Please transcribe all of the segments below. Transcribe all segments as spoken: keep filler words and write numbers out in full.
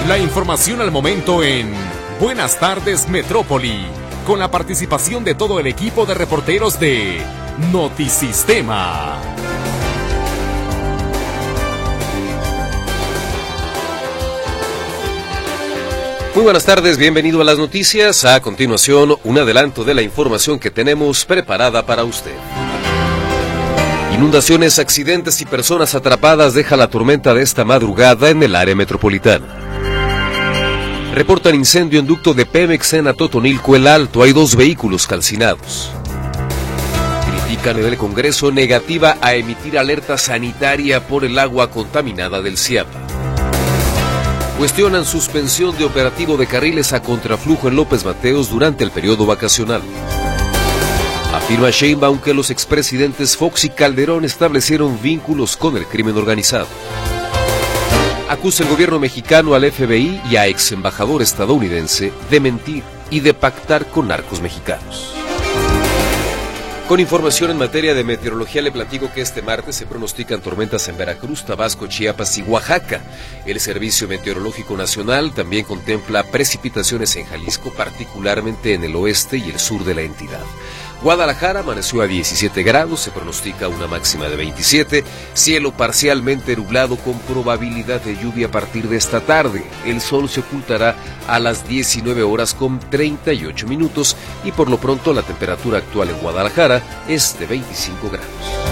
La información al momento en Buenas Tardes Metrópoli, con la participación de todo el equipo de reporteros de Notisistema. Muy buenas tardes, bienvenido a las noticias. A continuación, un adelanto de la información que tenemos preparada para usted. Inundaciones, accidentes y personas atrapadas deja la tormenta de esta madrugada en el área metropolitana. Reportan incendio en ducto de Pemex en Atotonilco el Alto. Hay dos vehículos calcinados. Critican en el Congreso negativa a emitir alerta sanitaria por el agua contaminada del Ciapa. Cuestionan suspensión de operativo de carriles a contraflujo en López Mateos durante el periodo vacacional. Afirma Sheinbaum que los expresidentes Fox y Calderón establecieron vínculos con el crimen organizado. Acusa el gobierno mexicano al F B I y a ex embajador estadounidense de mentir y de pactar con narcos mexicanos. Con información en materia de meteorología, le platico que este martes se pronostican tormentas en Veracruz, Tabasco, Chiapas y Oaxaca. El Servicio Meteorológico Nacional también contempla precipitaciones en Jalisco, particularmente en el oeste y el sur de la entidad. Guadalajara amaneció a diecisiete grados, se pronostica una máxima de veintisiete, cielo parcialmente nublado con probabilidad de lluvia a partir de esta tarde. El sol se ocultará a las diecinueve horas con treinta y ocho minutos y por lo pronto la temperatura actual en Guadalajara es de veinticinco grados.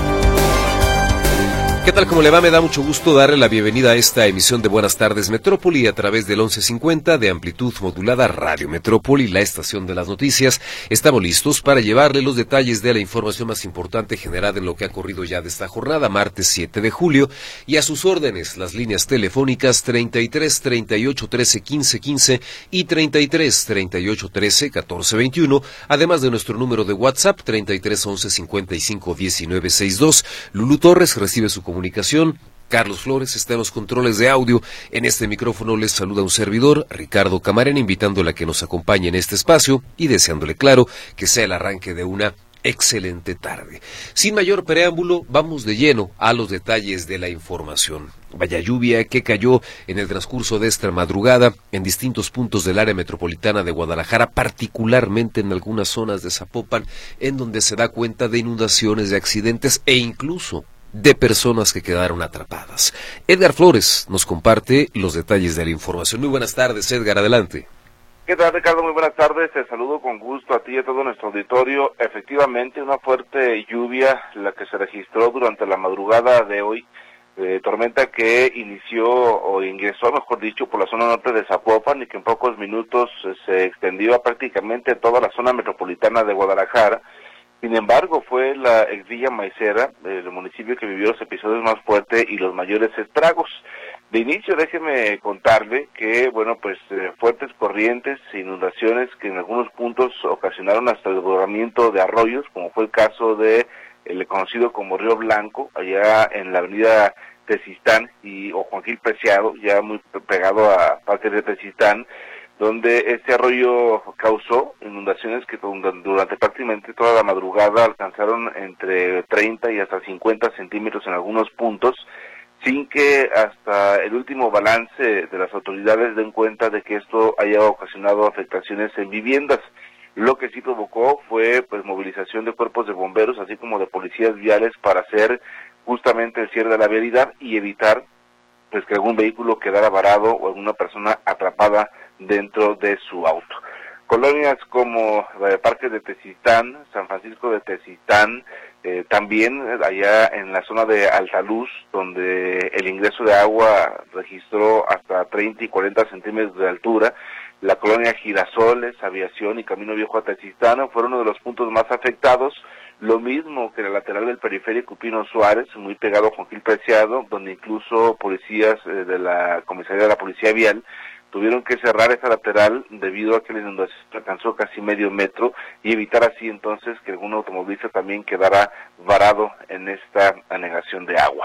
¿Qué tal? ¿Cómo le va? Me da mucho gusto darle la bienvenida a esta emisión de Buenas Tardes Metrópoli a través del once cincuenta de amplitud modulada Radio Metrópoli, la estación de las noticias. Estamos listos para llevarle los detalles de la información más importante generada en lo que ha corrido ya de esta jornada, martes siete de julio, y a sus órdenes las líneas telefónicas treinta y tres, treinta y ocho, trece, quince, quince y treinta y tres, treinta y ocho, trece, catorce, veintiuno, además de nuestro número de WhatsApp treinta y tres, once, cincuenta y cinco, diecinueve, sesenta y dos. Lulú Torres recibe su comunicación. Carlos Flores está en los controles de audio. En este micrófono les saluda un servidor, Ricardo Camarena, invitándole a que nos acompañe en este espacio y deseándole, claro, que sea el arranque de una excelente tarde. Sin mayor preámbulo, vamos de lleno a los detalles de la información. Vaya lluvia que cayó en el transcurso de esta madrugada en distintos puntos del área metropolitana de Guadalajara, particularmente en algunas zonas de Zapopan, en donde se da cuenta de inundaciones, de accidentes e incluso de personas que quedaron atrapadas. Edgar Flores nos comparte los detalles de la información. Muy buenas tardes, Edgar, adelante. ¿Qué tal, Ricardo? Muy buenas tardes, te saludo con gusto a ti y a todo nuestro auditorio. Efectivamente, una fuerte lluvia la que se registró durante la madrugada de hoy, eh, tormenta que inició o ingresó, mejor dicho, por la zona norte de Zapopan y que en pocos minutos eh, se extendió a prácticamente toda la zona metropolitana de Guadalajara. Sin embargo, fue la ex Villa Maicera, el municipio que vivió los episodios más fuertes y los mayores estragos. De inicio, déjeme contarle que, bueno, pues eh, fuertes corrientes e inundaciones que en algunos puntos ocasionaron hasta el desbordamiento de arroyos, como fue el caso de el conocido como Río Blanco, allá en la avenida Tezistán y o Juan Gil Preciado, ya muy pegado a parte de Tezistán, donde este arroyo causó inundaciones que durante prácticamente toda la madrugada alcanzaron entre treinta y hasta cincuenta centímetros en algunos puntos, sin que hasta el último balance de las autoridades den cuenta de que esto haya ocasionado afectaciones en viviendas. Lo que sí provocó fue pues movilización de cuerpos de bomberos, así como de policías viales para hacer justamente el cierre de la vialidad y evitar pues que algún vehículo quedara varado o alguna persona atrapada dentro de su auto. Colonias como el Parque de Tezistán, San Francisco de Tezistán, eh, también allá en la zona de Altaluz, donde el ingreso de agua registró hasta treinta y cuarenta centímetros de altura, la colonia Girasoles, Aviación y Camino Viejo a Tezistán fueron uno de los puntos más afectados, lo mismo que la lateral del periférico Pino Suárez, muy pegado a Juan Gil Preciado, donde incluso policías eh, de la comisaría de la Policía Vial tuvieron que cerrar esa lateral debido a que la inundación alcanzó casi medio metro y evitar así entonces que algún automovilista también quedara varado en esta anegación de agua.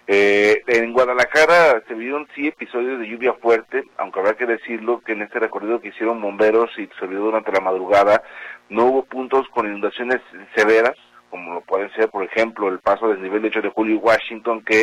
Eh, en Guadalajara se vieron sí episodios de lluvia fuerte, aunque habrá que decirlo que en este recorrido que hicieron bomberos y se vio durante la madrugada, no hubo puntos con inundaciones severas, como lo pueden ser, por ejemplo, el paso del nivel de ocho de julio y Washington, que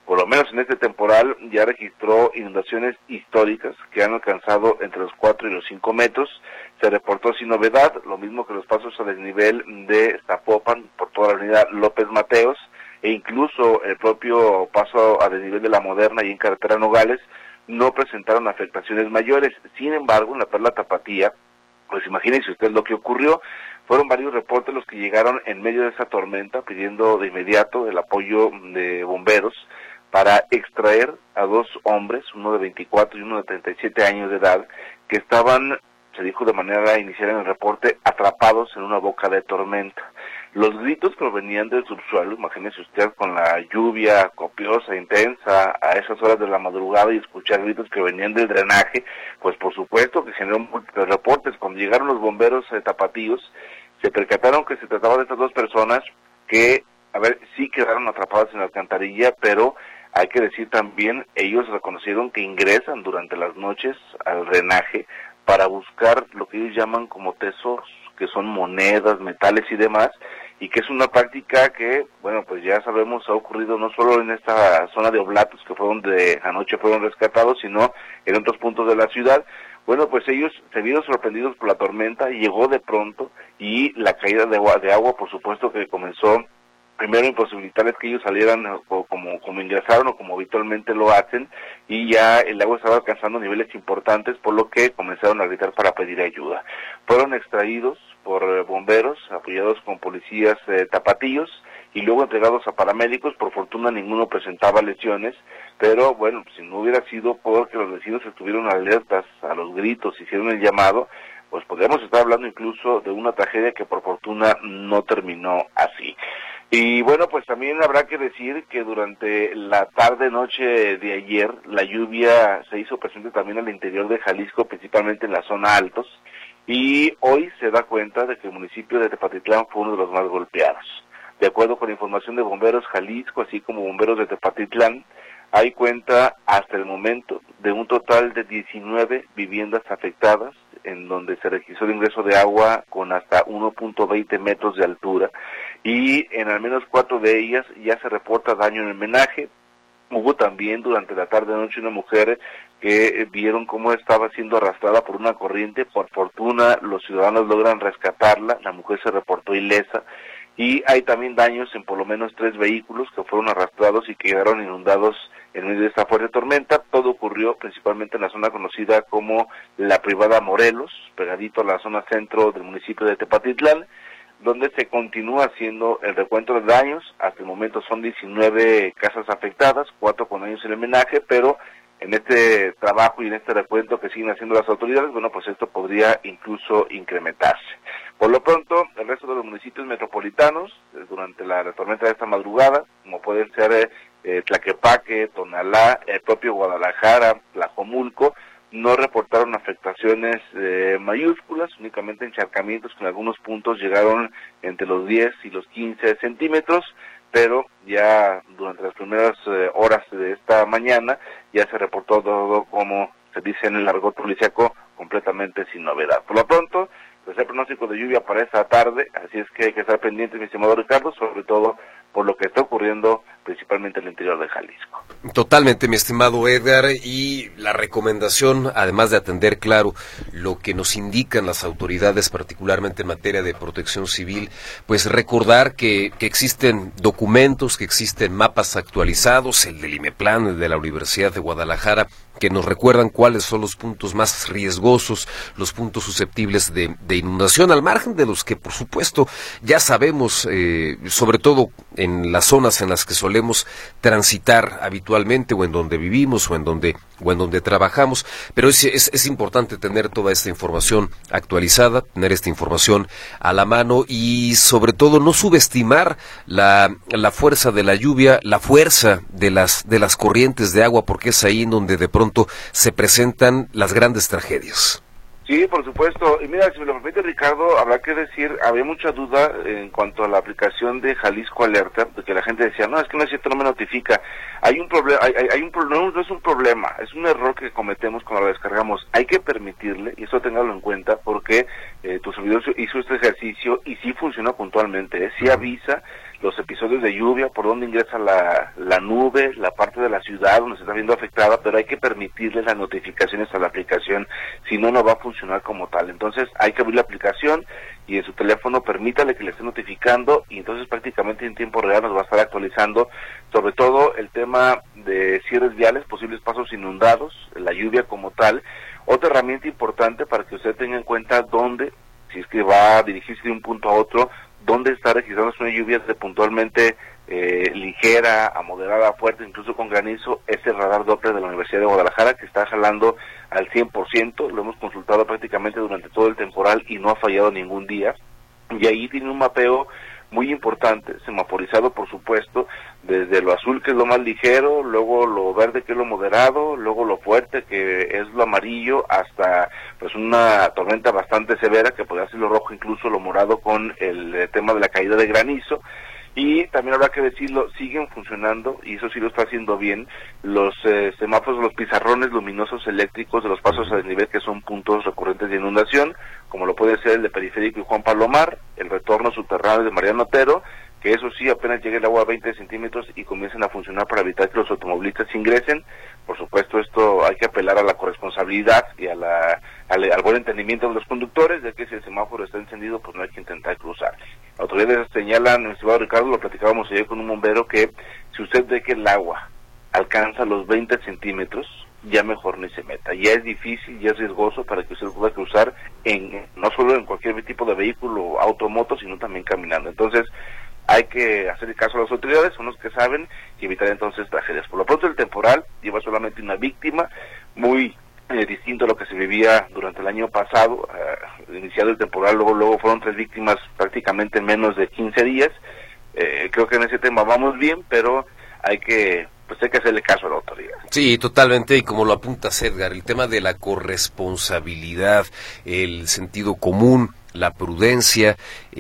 por lo menos en este temporal, ya registró inundaciones históricas que han alcanzado entre los cuatro y los cinco metros. Se reportó sin novedad, lo mismo que los pasos a desnivel de Zapopan por toda la avenida López Mateos, e incluso el propio paso a desnivel de La Moderna y en carretera Nogales no presentaron afectaciones mayores. Sin embargo, en la Perla Tapatía, pues imagínense usted lo que ocurrió. Fueron varios reportes los que llegaron en medio de esa tormenta pidiendo de inmediato el apoyo de bomberos para extraer a dos hombres, uno de veinticuatro y uno de treinta y siete años de edad, que estaban, se dijo de manera inicial en el reporte, atrapados en una boca de tormenta. Los gritos provenían del subsuelo, imagínese usted con la lluvia copiosa, intensa, a esas horas de la madrugada y escuchar gritos que venían del drenaje, pues por supuesto que generó múltiples reportes. Cuando llegaron los bomberos eh, tapatíos, se percataron que se trataba de estas dos personas que, a ver, sí quedaron atrapadas en la alcantarilla, pero hay que decir también, ellos reconocieron que ingresan durante las noches al drenaje para buscar lo que ellos llaman como tesoros, que son monedas, metales y demás, y que es una práctica que, bueno, pues ya sabemos ha ocurrido no solo en esta zona de Oblatos, que fue donde anoche fueron rescatados, sino en otros puntos de la ciudad. Bueno, pues ellos se vieron sorprendidos por la tormenta, llegó de pronto, y la caída de agua, de agua por supuesto que comenzó primero imposibilitarles que ellos salieran o como, como ingresaron o como habitualmente lo hacen, y ya el agua estaba alcanzando niveles importantes, por lo que comenzaron a gritar para pedir ayuda. Fueron extraídos por eh, bomberos, apoyados con policías eh, tapatíos, y luego entregados a paramédicos. Por fortuna ninguno presentaba lesiones, pero bueno, si no hubiera sido porque los vecinos estuvieron alertas a los gritos, hicieron el llamado, pues podríamos estar hablando incluso de una tragedia que por fortuna no terminó así. Y bueno, pues también habrá que decir que durante la tarde-noche de ayer, la lluvia se hizo presente también al interior de Jalisco, principalmente en la zona altos, y hoy se da cuenta de que el municipio de Tepatitlán fue uno de los más golpeados. De acuerdo con la información de Bomberos Jalisco, así como Bomberos de Tepatitlán, hay cuenta hasta el momento de un total de diecinueve viviendas afectadas, en donde se registró el ingreso de agua con hasta uno punto veinte metros de altura, y en al menos cuatro de ellas ya se reporta daño en el menaje. Hubo también durante la tarde-noche una mujer que vieron cómo estaba siendo arrastrada por una corriente. Por fortuna los ciudadanos logran rescatarla, la mujer se reportó ilesa, y hay también daños en por lo menos tres vehículos que fueron arrastrados y que quedaron inundados en medio de esta fuerte tormenta. Todo ocurrió principalmente en la zona conocida como la Privada Morelos, pegadito a la zona centro del municipio de Tepatitlán, donde se continúa haciendo el recuento de daños. Hasta el momento son diecinueve casas afectadas, cuatro con daños en el menaje, pero en este trabajo y en este recuento que siguen haciendo las autoridades, bueno, pues esto podría incluso incrementarse. Por lo pronto, el resto de los municipios metropolitanos, eh, durante la, la tormenta de esta madrugada, como pueden ser eh, eh, Tlaquepaque, Tonalá, el propio Guadalajara, Tlajomulco, no reportaron afectaciones eh, mayúsculas, únicamente encharcamientos que en algunos puntos llegaron entre los diez y los quince centímetros, pero ya durante las primeras eh, horas de esta mañana ya se reportó todo, como se dice en el argot policiaco, completamente sin novedad. Por lo pronto, pues el pronóstico de lluvia para esta tarde, así es que hay que estar pendientes, mi estimado Ricardo, sobre todo por lo que está ocurriendo principalmente en el interior de Jalisco. Totalmente, mi estimado Edgar, y la recomendación, además de atender, claro, lo que nos indican las autoridades, particularmente en materia de protección civil, pues recordar que, que existen documentos, que existen mapas actualizados, el del IMEPLAN, el de la Universidad de Guadalajara, que nos recuerdan cuáles son los puntos más riesgosos, los puntos susceptibles de, de inundación, al margen de los que, por supuesto, ya sabemos, eh, sobre todo en las zonas en las que solemos transitar habitualmente, o en donde vivimos, o en donde o en donde trabajamos, pero es, es, es importante tener toda esta información actualizada, tener esta información a la mano, y sobre todo no subestimar la, la fuerza de la lluvia, la fuerza de las, de las corrientes de agua, porque es ahí en donde de pronto se presentan las grandes tragedias. Sí, por supuesto. Y mira, si me lo permite, Ricardo, habrá que decir, había mucha duda en cuanto a la aplicación de Jalisco Alerta, porque la gente decía, no, es que no es cierto, no me notifica. Hay un problema, hay, hay, hay un problema, no es un problema, es un error que cometemos cuando lo descargamos. Hay que permitirle, y eso téngalo en cuenta, porque eh, tu servidor hizo este ejercicio y sí funciona puntualmente, ¿eh? Sí avisa los episodios de lluvia, por dónde ingresa la, la nube, la parte de la ciudad donde se está viendo afectada, pero hay que permitirle las notificaciones a la aplicación, si no, no va a funcionar como tal. Entonces hay que abrir la aplicación y en su teléfono permítale que le esté notificando, y entonces prácticamente en tiempo real nos va a estar actualizando, sobre todo el tema de cierres viales, posibles pasos inundados, la lluvia como tal. Otra herramienta importante para que usted tenga en cuenta dónde, si es que va a dirigirse de un punto a otro, dónde está registrándose una lluvia de puntualmente eh, ligera a moderada a fuerte, incluso con granizo, es el radar Doppler de la Universidad de Guadalajara, que está jalando al cien por ciento, lo hemos consultado prácticamente durante todo el temporal y no ha fallado ningún día, y ahí tiene un mapeo muy importante, semaforizado por supuesto, desde lo azul que es lo más ligero, luego lo verde que es lo moderado, luego lo fuerte que es lo amarillo, hasta pues una tormenta bastante severa que podría ser lo rojo, incluso lo morado con el eh, tema de la caída de granizo. Y también habrá que decirlo, siguen funcionando, y eso sí lo está haciendo bien, los eh, semáforos, los pizarrones luminosos eléctricos de los pasos a desnivel, que son puntos recurrentes de inundación, como lo puede ser el de Periférico y Juan Palomar, el retorno subterráneo de Mariano Otero, que eso sí, apenas llegue el agua a veinte centímetros y comiencen a funcionar para evitar que los automovilistas ingresen. Por supuesto, esto hay que apelar a la corresponsabilidad y a la, al, al buen entendimiento de los conductores, de que si el semáforo está encendido, pues no hay que intentar cruzar. Autoridades señalan, estimado Ricardo, lo platicábamos ayer con un bombero, que si usted ve que el agua alcanza los veinte centímetros, ya mejor ni se meta. Ya es difícil, ya es riesgoso para que usted pueda cruzar, en no solo en cualquier tipo de vehículo, auto, moto, sino también caminando. Entonces, hay que hacer caso a las autoridades, son los que saben, y evitar entonces tragedias. Por lo pronto el temporal lleva solamente una víctima, muy eh, distinto a lo que se vivía durante el año pasado. Uh, iniciado el temporal, luego luego fueron tres víctimas prácticamente en menos de quince días. Eh, creo que en ese tema vamos bien, pero hay que pues hay que hacerle caso a la autoridad. Sí, totalmente, y como lo apunta Edgar, el tema de la corresponsabilidad, el sentido común, la prudencia,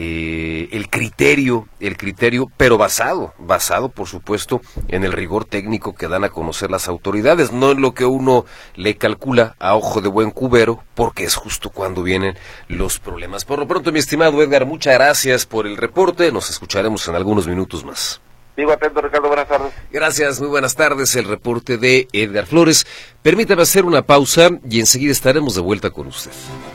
eh, el criterio, el criterio, pero basado, basado por supuesto en el rigor técnico que dan a conocer las autoridades, no en lo que uno le calcula a ojo de buen cubero, porque es justo cuando vienen los problemas. Por lo pronto, mi estimado Edgar, muchas gracias por el reporte, nos escucharemos en algunos minutos más. Digo atento, Ricardo, buenas tardes. Gracias, muy buenas tardes, el reporte de Edgar Flores. Permítame hacer una pausa y enseguida estaremos de vuelta con usted.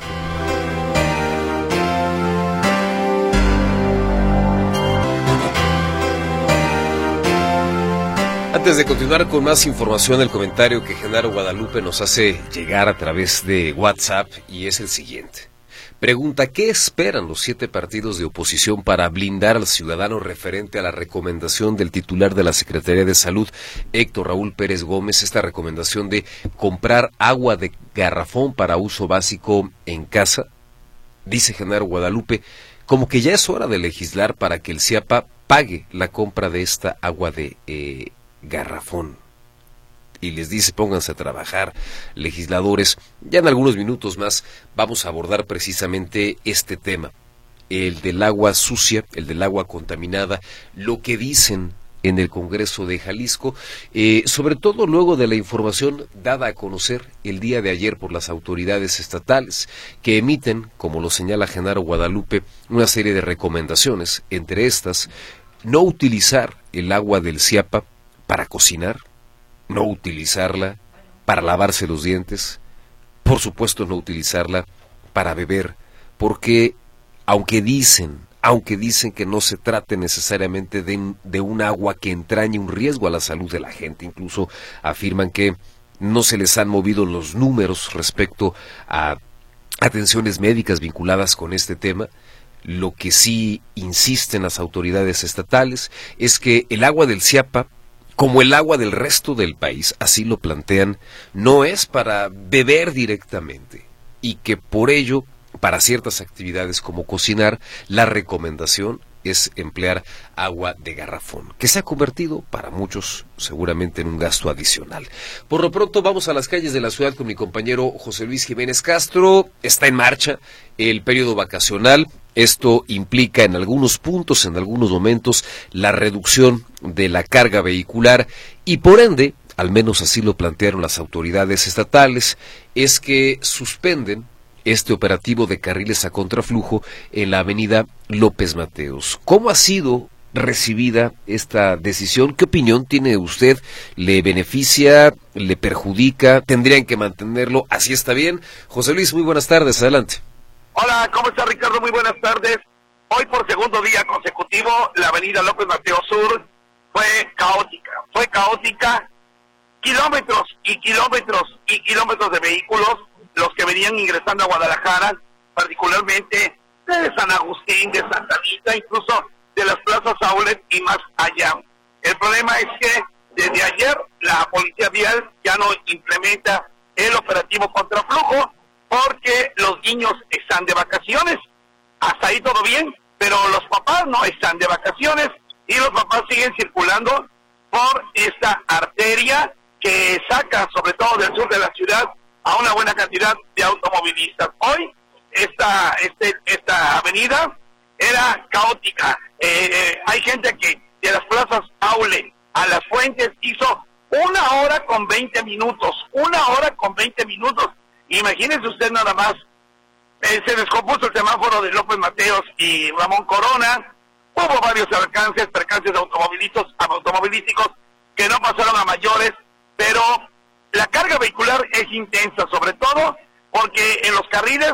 Antes de continuar con más información, el comentario que Genaro Guadalupe nos hace llegar a través de WhatsApp, y es el siguiente. Pregunta, ¿qué esperan los siete partidos de oposición para blindar al ciudadano referente a la recomendación del titular de la Secretaría de Salud, Héctor Raúl Pérez Gómez, esta recomendación de comprar agua de garrafón para uso básico en casa? Dice Genaro Guadalupe, como que ya es hora de legislar para que el CIAPA pague la compra de esta agua de eh, garrafón. Y les dice, pónganse a trabajar, legisladores. Ya en algunos minutos más vamos a abordar precisamente este tema, el del agua sucia, el del agua contaminada, lo que dicen en el Congreso de Jalisco, eh, sobre todo luego de la información dada a conocer el día de ayer por las autoridades estatales, que emiten, como lo señala Genaro Guadalupe, una serie de recomendaciones, entre estas, no utilizar el agua del CIAPA para cocinar, no utilizarla para lavarse los dientes, por supuesto no utilizarla para beber, porque aunque dicen, aunque dicen que no se trate necesariamente de, de un agua que entrañe un riesgo a la salud de la gente, incluso afirman que no se les han movido los números respecto a atenciones médicas vinculadas con este tema. Lo que sí insisten las autoridades estatales es que el agua del CIAPA, como el agua del resto del país, así lo plantean, no es para beber directamente, y que por ello, para ciertas actividades como cocinar, la recomendación es emplear agua de garrafón, que se ha convertido para muchos seguramente en un gasto adicional. Por lo pronto vamos a las calles de la ciudad con mi compañero José Luis Jiménez Castro. Está en marcha el periodo vacacional. Esto implica en algunos puntos, en algunos momentos, la reducción de la carga vehicular y por ende, al menos así lo plantearon las autoridades estatales, es que suspenden este operativo de carriles a contraflujo en la avenida López Mateos. ¿Cómo ha sido recibida esta decisión. ¿Qué opinión tiene usted? ¿Le beneficia? ¿Le perjudica? ¿Tendrían que mantenerlo? ¿Así está bien? José Luis, muy buenas tardes, adelante. Hola, ¿cómo está Ricardo? Muy buenas tardes. Hoy por segundo día consecutivo, la avenida López Mateos Sur fue caótica. Fue caótica, kilómetros y kilómetros y kilómetros de vehículos, los que venían ingresando a Guadalajara, particularmente de San Agustín, de Santa Anita, incluso de las plazas Aulet y más allá. El problema es que desde ayer la Policía Vial ya no implementa el operativo contraflujo porque los niños están de vacaciones. Hasta ahí todo bien, pero los papás no están de vacaciones y los papás siguen circulando por esta arteria que saca sobre todo del sur de la ciudad a una buena cantidad de automovilistas. Hoy esta este esta avenida era caótica. Eh, eh, hay gente que de las plazas Aule a Las Fuentes hizo una hora con veinte minutos, una hora con veinte minutos. Imagínense usted nada más. Eh, se descompuso el semáforo de López Mateos y Ramón Corona. Hubo varios alcances, percances automovilísticos, automovilísticos que no pasaron a mayores, pero la carga vehicular es intensa, sobre todo porque en los carriles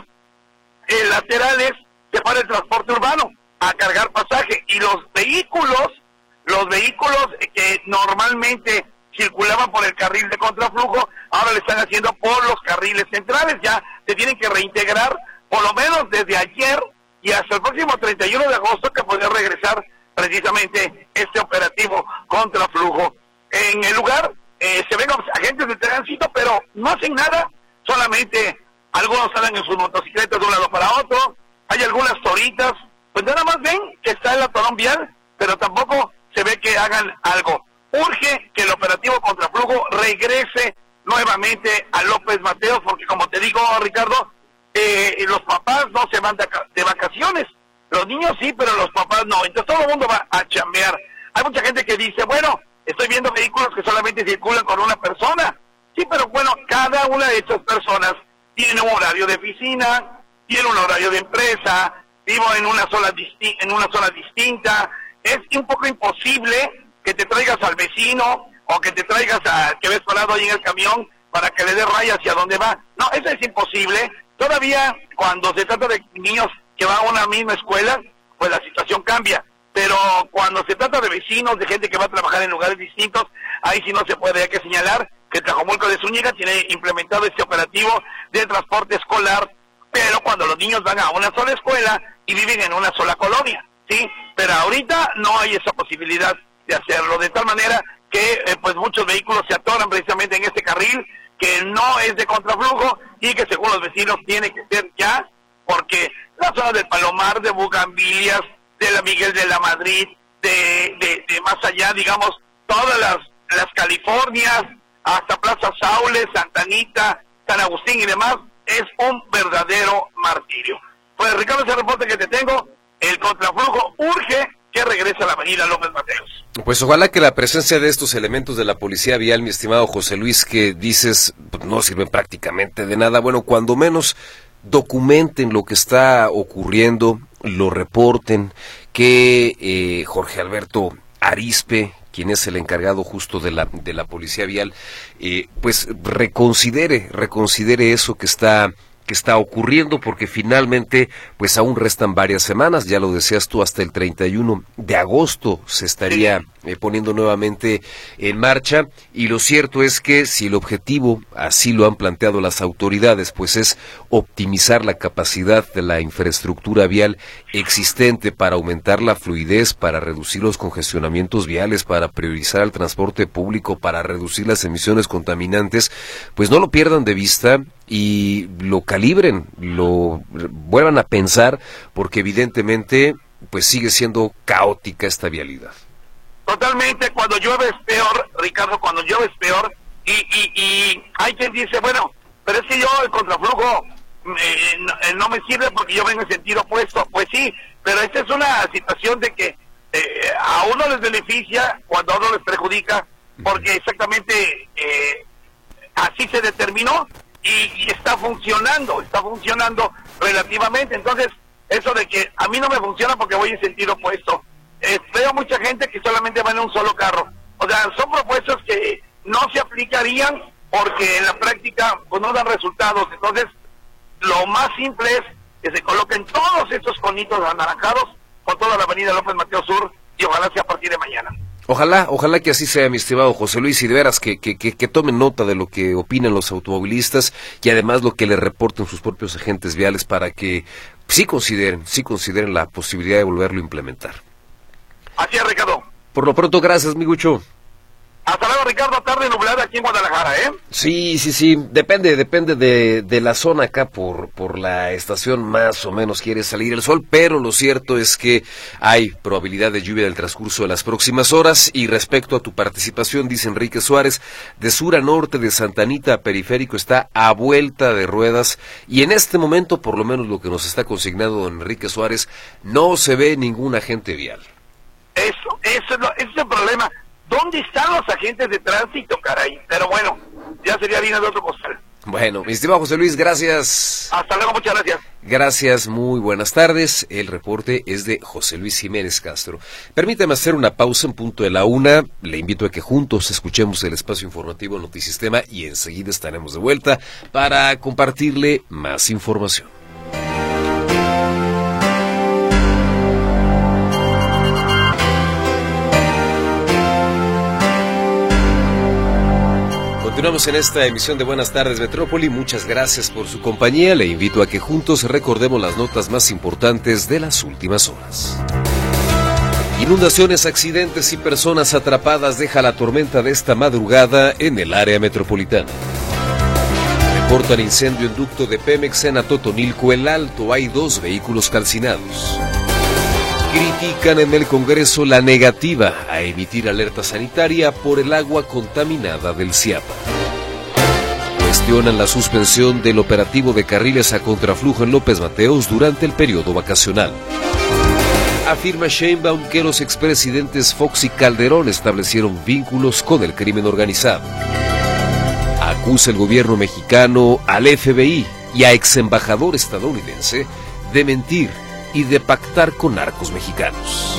eh, laterales se para el transporte urbano a cargar pasaje y los vehículos, los vehículos que normalmente circulaban por el carril de contraflujo, ahora le están haciendo por los carriles centrales. Ya se tienen que reintegrar por lo menos desde ayer y hasta el próximo treinta y uno de agosto, que podría regresar precisamente este operativo contraflujo. En el lugar eh, se ven agentes de tránsito, pero no hacen nada, solamente algunos salen en sus motocicletas de un lado para otro, hay algunas toritas, pues nada más ven que está el atorón vial, pero tampoco se ve que hagan algo. Urge que el operativo contraflujo regrese nuevamente a López Mateos, porque como te digo, Ricardo, eh, los papás no se van de, de vacaciones, los niños sí, pero los papás no, entonces todo el mundo va a chambear. Hay mucha gente que dice, bueno, estoy viendo vehículos que solamente circulan con una persona, sí, pero bueno, cada una de estas personas tiene un horario de oficina, tiene un horario de empresa, vivo en una sola disti- en una zona distinta, es un poco imposible que te traigas al vecino o que te traigas al que ves parado ahí en el camión para que le dé raya hacia dónde va. No, eso es imposible. Todavía cuando se trata de niños que van a una misma escuela, pues la situación cambia. Pero cuando se trata de vecinos, de gente que va a trabajar en lugares distintos, ahí sí no se puede. Hay que señalar que el Tlajomulco de Zúñiga tiene implementado este operativo de transporte escolar, pero cuando los niños van a una sola escuela y viven en una sola colonia, ¿sí? Pero ahorita no hay esa posibilidad de hacerlo, de tal manera que eh, pues muchos vehículos se atoran precisamente en este carril que no es de contraflujo y que según los vecinos tiene que ser ya, porque la zona del Palomar, de Bugambilias, de la Miguel de la Madrid, de, de, de más allá, digamos, todas las, las Californias, hasta Plaza Saules, Santa Anita, San Agustín y demás, es un verdadero martirio. Pues Ricardo, ese reporte que te tengo, el contraflujo urge que regrese a la avenida López Mateos. Pues ojalá que la presencia de estos elementos de la Policía Vial, mi estimado José Luis, que dices pues, no sirven prácticamente de nada, bueno, cuando menos documenten lo que está ocurriendo, lo reporten, que eh, Jorge Alberto Arizpe, quien es el encargado justo de la de la Policía Vial, eh, pues reconsidere, reconsidere eso que está que está ocurriendo, porque finalmente pues aún restan varias semanas, ya lo decías tú, hasta el treinta y uno de agosto se estaría eh, poniendo nuevamente en marcha, y lo cierto es que si el objetivo, así lo han planteado las autoridades, pues es optimizar la capacidad de la infraestructura vial existente para aumentar la fluidez, para reducir los congestionamientos viales, para priorizar el transporte público, para reducir las emisiones contaminantes, pues no lo pierdan de vista y lo calibren, lo vuelvan a pensar, porque evidentemente pues sigue siendo caótica esta vialidad. Totalmente, cuando llueve es peor, Ricardo, cuando llueve es peor, y, y, y hay quien dice, bueno, pero es que yo el contraflujo eh, no, eh, no me sirve porque yo vengo en sentido opuesto. Pues sí, pero esta es una situación de que eh, a uno les beneficia cuando a uno les perjudica, porque exactamente eh, así se determinó. Y, y está funcionando, está funcionando relativamente. Entonces, eso de que a mí no me funciona porque voy en sentido opuesto, eh, veo mucha gente que solamente va en un solo carro. O sea, son propuestas que no se aplicarían porque en la práctica pues no dan resultados. Entonces, lo más simple es que se coloquen todos estos conitos anaranjados con toda la avenida López Mateos Sur, y ojalá sea a partir de mañana. Ojalá, ojalá que así sea, mi estimado José Luis, y de veras que, que, que, que tomen nota de lo que opinan los automovilistas y además lo que le reporten sus propios agentes viales para que sí consideren, sí consideren la posibilidad de volverlo a implementar. Así es, Ricardo. Por lo pronto, gracias, Migucho. Hasta luego, Ricardo. Tarde nublada aquí en Guadalajara, ¿eh? Sí, sí, sí. Depende, depende de, de la zona acá por, por la estación, más o menos quiere salir el sol, pero lo cierto es que hay probabilidad de lluvia del transcurso de las próximas horas. Y respecto a tu participación, dice Enrique Suárez, de sur a norte, de Santa Anita a Periférico está a vuelta de ruedas. Y en este momento, por lo menos lo que nos está consignando don Enrique Suárez, no se ve ningún agente vial. Eso, eso es, lo, ese es el problema. ¿Dónde están los agentes de tránsito, caray? Pero bueno, ya sería harina de otro costal. Bueno, mi estimado José Luis, gracias. Hasta luego, muchas gracias. Gracias, muy buenas tardes. El reporte es de José Luis Jiménez Castro. Permítame hacer una pausa en punto de la una. Le invito a que juntos escuchemos el espacio informativo Notisistema y enseguida estaremos de vuelta para compartirle más información. Continuamos en esta emisión de Buenas Tardes Metrópoli. Muchas gracias por su compañía. Le invito a que juntos recordemos las notas más importantes de las últimas horas. Inundaciones, accidentes y personas atrapadas deja la tormenta de esta madrugada en el área metropolitana. Reportan incendio en ducto de Pemex en Atotonilco, El Alto. Hay dos vehículos calcinados. Critican en el Congreso la negativa a emitir alerta sanitaria por el agua contaminada del Ciapa. Cuestionan la suspensión del operativo de carriles a contraflujo en López Mateos durante el periodo vacacional. Afirma Sheinbaum que los expresidentes Fox y Calderón establecieron vínculos con el crimen organizado. Acusa el gobierno mexicano al F B I y a exembajador estadounidense de mentir y de pactar con narcos mexicanos.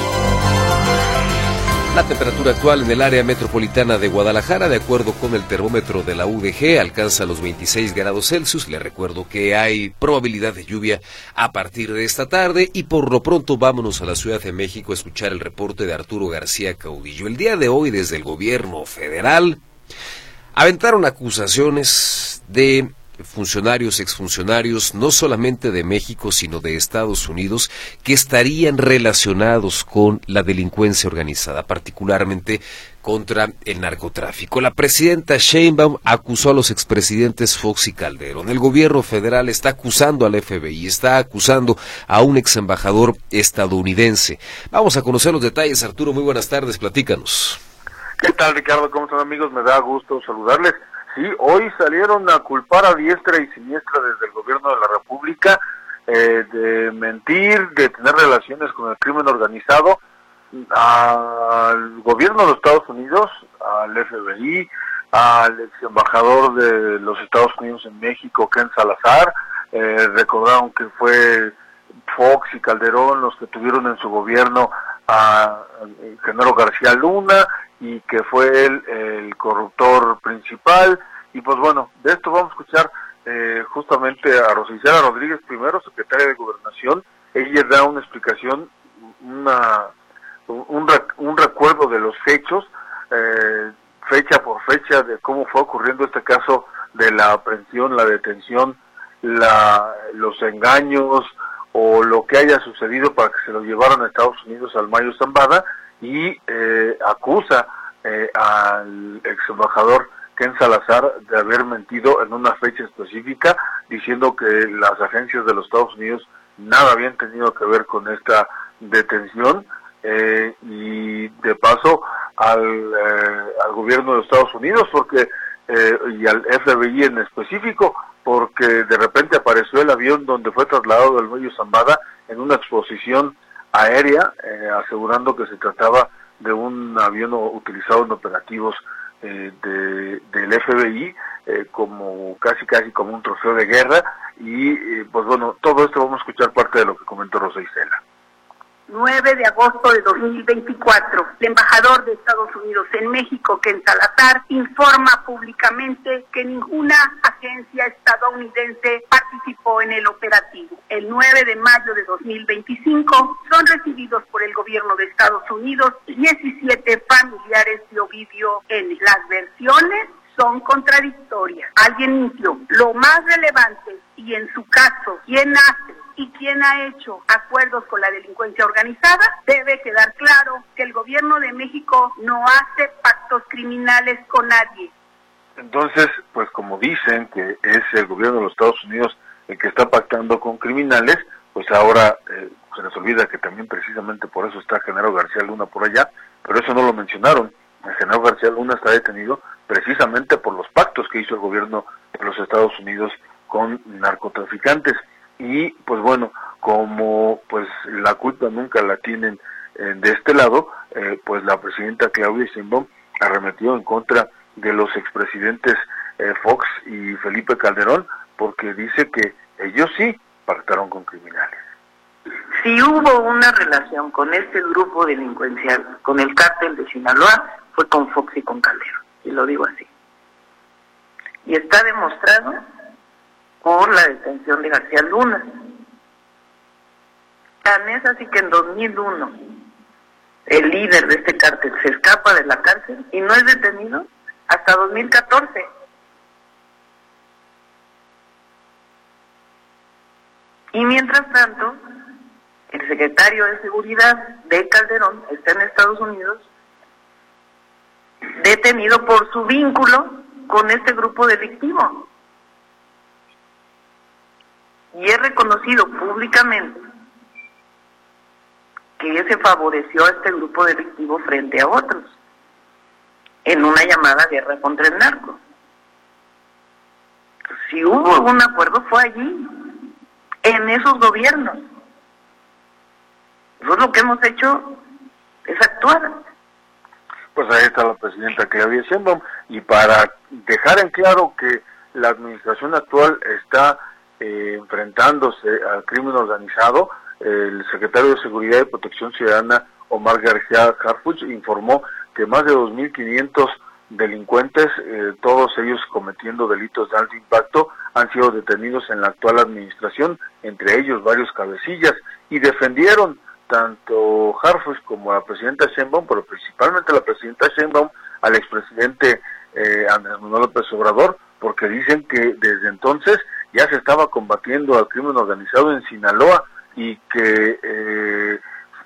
La temperatura actual en el área metropolitana de Guadalajara, de acuerdo con el termómetro de la U D G, alcanza los veintiséis grados Celsius. Le recuerdo que hay probabilidad de lluvia a partir de esta tarde y por lo pronto vámonos a la Ciudad de México a escuchar el reporte de Arturo García Caudillo. El día de hoy, desde el gobierno federal, aventaron acusaciones de funcionarios, exfuncionarios, no solamente de México, sino de Estados Unidos, que estarían relacionados con la delincuencia organizada, particularmente contra el narcotráfico. La presidenta Sheinbaum acusó a los expresidentes Fox y Calderón. El gobierno federal está acusando al F B I, está acusando a un exembajador estadounidense. Vamos a conocer los detalles. Arturo, muy buenas tardes, platícanos. ¿Qué tal, Ricardo? ¿Cómo están, amigos? Me da gusto saludarles. Sí, hoy salieron a culpar a diestra y siniestra desde el gobierno de la República eh, de mentir, de tener relaciones con el crimen organizado, al gobierno de los Estados Unidos, al F B I, al ex embajador de los Estados Unidos en México, Ken Salazar. Eh, recordaron que fue Fox y Calderón los que tuvieron en su gobierno a Genaro García Luna y que fue él el corruptor principal. Y pues bueno, de esto vamos a escuchar eh, justamente a Rosa Isela Rodríguez, primero secretaria de Gobernación. Ella da una explicación, una un, un recuerdo de los hechos, eh, fecha por fecha, de cómo fue ocurriendo este caso de la aprehensión, la detención, la los engaños o lo que haya sucedido para que se lo llevaran a Estados Unidos al Mayo Zambada, y eh, acusa eh, al ex embajador Ken Salazar de haber mentido en una fecha específica, diciendo que las agencias de los Estados Unidos nada habían tenido que ver con esta detención, eh, y de paso al, eh, al gobierno de los Estados Unidos, porque eh, y al F B I en específico, porque de repente apareció el avión donde fue trasladado del Mayo Zambada en una exposición aérea, eh, asegurando que se trataba de un avión utilizado en operativos eh, de, del F B I, eh, como casi casi como un trofeo de guerra. Y eh, pues bueno, todo esto vamos a escuchar parte de lo que comentó Rosa Isela. nueve de agosto de dos mil veinticuatro, el embajador de Estados Unidos en México, Ken Salazar, informa públicamente que ninguna agencia estadounidense participó en el operativo. El nueve de mayo de dos mil veinticinco son recibidos por el gobierno de Estados Unidos diecisiete familiares de Ovidio N. Las versiones son contradictorias. Alguien mintió. Lo más relevante, y en su caso, quién hace y quién ha hecho acuerdos con la delincuencia organizada, debe quedar claro que el gobierno de México no hace pactos criminales con nadie. Entonces, pues como dicen que es el gobierno de los Estados Unidos el que está pactando con criminales, pues ahora eh, se les olvida que también precisamente por eso está Genaro García Luna por allá, pero eso no lo mencionaron. El Genaro García Luna está detenido precisamente por los pactos que hizo el gobierno de los Estados Unidos con narcotraficantes. Y pues bueno, como pues la culpa nunca la tienen eh, de este lado, eh, pues la presidenta Claudia Sheinbaum arremetió en contra de los expresidentes eh, Fox y Felipe Calderón, porque dice que ellos sí pactaron con criminales. Si hubo una relación con este grupo delincuencial, con el cártel de Sinaloa, fue con Fox y con Calderón, y lo digo así. Y está demostrado por la detención de García Luna. Tan es así que en dos mil uno el líder de este cártel se escapa de la cárcel y no es detenido hasta dos mil catorce. Y mientras tanto, el secretario de Seguridad de Calderón está en Estados Unidos detenido por su vínculo con este grupo delictivo. Y es reconocido públicamente que se favoreció a este grupo delictivo frente a otros en una llamada guerra contra el narco. Si hubo un acuerdo fue allí, en esos gobiernos. Nosotros lo que hemos hecho es actuar. Pues ahí está la presidenta Claudia Sheinbaum, y para dejar en claro que la administración actual está eh, enfrentándose al crimen organizado, el secretario de Seguridad y Protección Ciudadana, Omar García Harfuch, informó que más de dos mil quinientos delincuentes, eh, todos ellos cometiendo delitos de alto impacto, han sido detenidos en la actual administración, entre ellos varios cabecillas, y defendieron tanto Harfuch como la presidenta Sheinbaum, pero principalmente la presidenta Sheinbaum, al expresidente eh, Andrés Manuel López Obrador, porque dicen que desde entonces ya se estaba combatiendo al crimen organizado en Sinaloa y que eh,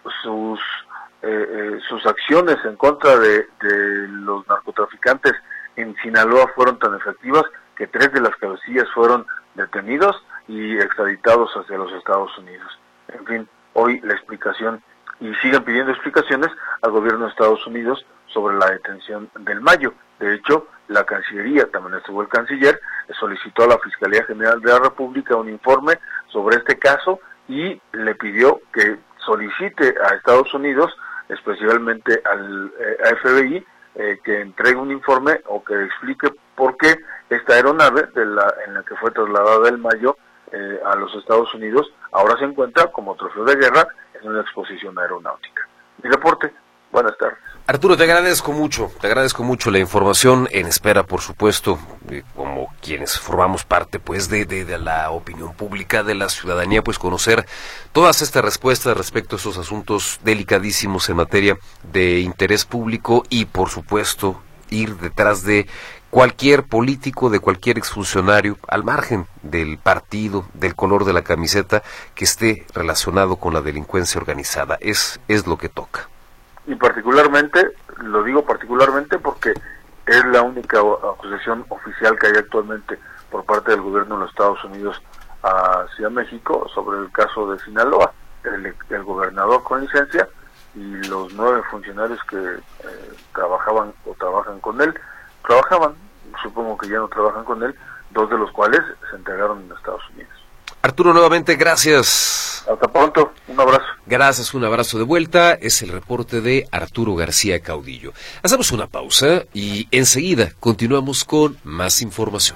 sus eh, eh, sus acciones en contra de, de los narcotraficantes en Sinaloa fueron tan efectivas que tres de las cabecillas fueron detenidos y extraditados hacia los Estados Unidos. En fin, hoy la explicación, y siguen pidiendo explicaciones al gobierno de Estados Unidos sobre la detención del Mayo. De hecho, la Cancillería, también estuvo el canciller, solicitó a la Fiscalía General de la República un informe sobre este caso y le pidió que solicite a Estados Unidos, especialmente al eh, a F B I, eh, que entregue un informe o que explique por qué esta aeronave de la, en la que fue trasladada el Mayo eh, a los Estados Unidos ahora se encuentra como trofeo de guerra en una exposición aeronáutica. Mi reporte, buenas tardes. Arturo, te agradezco mucho, te agradezco mucho la información, en espera, por supuesto, de, como quienes formamos parte, pues, de, de, de la opinión pública, de la ciudadanía, pues, conocer todas estas respuestas respecto a esos asuntos delicadísimos en materia de interés público y, por supuesto, ir detrás de cualquier político, de cualquier exfuncionario, al margen del partido, del color de la camiseta, que esté relacionado con la delincuencia organizada. Es, es lo que toca. Y particularmente, lo digo particularmente porque es la única acusación oficial que hay actualmente por parte del gobierno de los Estados Unidos hacia México sobre el caso de Sinaloa. El, el gobernador con licencia y los nueve funcionarios que eh, trabajaban o trabajan con él, trabajaban, supongo que ya no trabajan con él, dos de los cuales se entregaron en Estados Unidos. Arturo, nuevamente, gracias. Hasta pronto, un abrazo. Gracias, un abrazo de vuelta. Es el reporte de Arturo García Caudillo. Hacemos una pausa y enseguida continuamos con más información.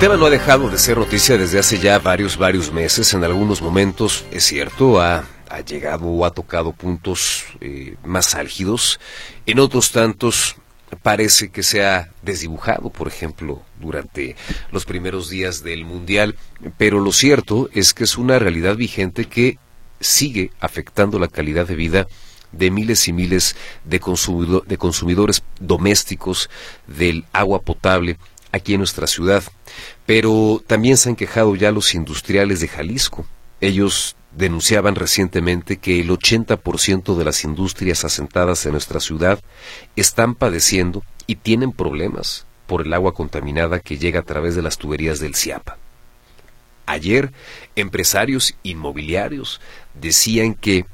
tema no ha dejado de ser noticia desde hace ya varios, varios meses. En algunos momentos, es cierto, ha, ha llegado o ha tocado puntos eh, más álgidos. En otros tantos parece que se ha desdibujado, por ejemplo, durante los primeros días del Mundial. Pero lo cierto es que es una realidad vigente que sigue afectando la calidad de vida de miles y miles de, consumido, de consumidores domésticos del agua potable aquí en nuestra ciudad. Pero también se han quejado ya los industriales de Jalisco. Ellos denunciaban recientemente que el ochenta por ciento de las industrias asentadas en nuestra ciudad están padeciendo y tienen problemas por el agua contaminada que llega a través de las tuberías del Ciapa. Ayer, empresarios inmobiliarios decían que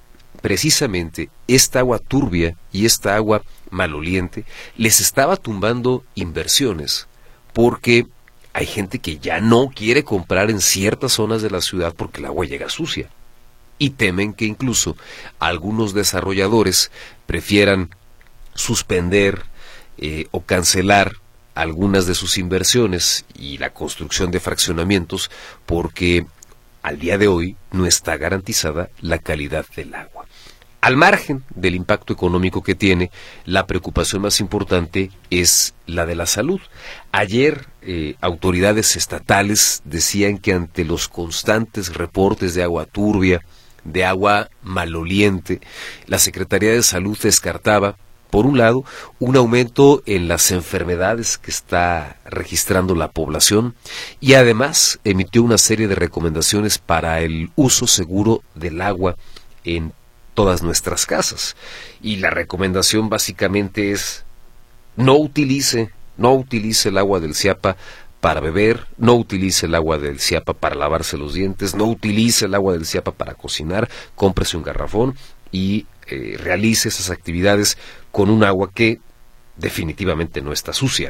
precisamente esta agua turbia y esta agua maloliente les estaba tumbando inversiones, porque hay gente que ya no quiere comprar en ciertas zonas de la ciudad porque el agua llega sucia, y temen que incluso algunos desarrolladores prefieran suspender eh, o cancelar algunas de sus inversiones y la construcción de fraccionamientos, porque al día de hoy no está garantizada la calidad del agua. Al margen del impacto económico que tiene, la preocupación más importante es la de la salud. Ayer, eh, autoridades estatales decían que ante los constantes reportes de agua turbia, de agua maloliente, la Secretaría de Salud descartaba, por un lado, un aumento en las enfermedades que está registrando la población, y además emitió una serie de recomendaciones para el uso seguro del agua en todas nuestras casas. Y la recomendación básicamente es: no utilice, no utilice el agua del Ciapa para beber, no utilice el agua del Ciapa para lavarse los dientes, no utilice el agua del Ciapa para cocinar, cómprese un garrafón y eh, realice esas actividades con un agua que definitivamente no está sucia.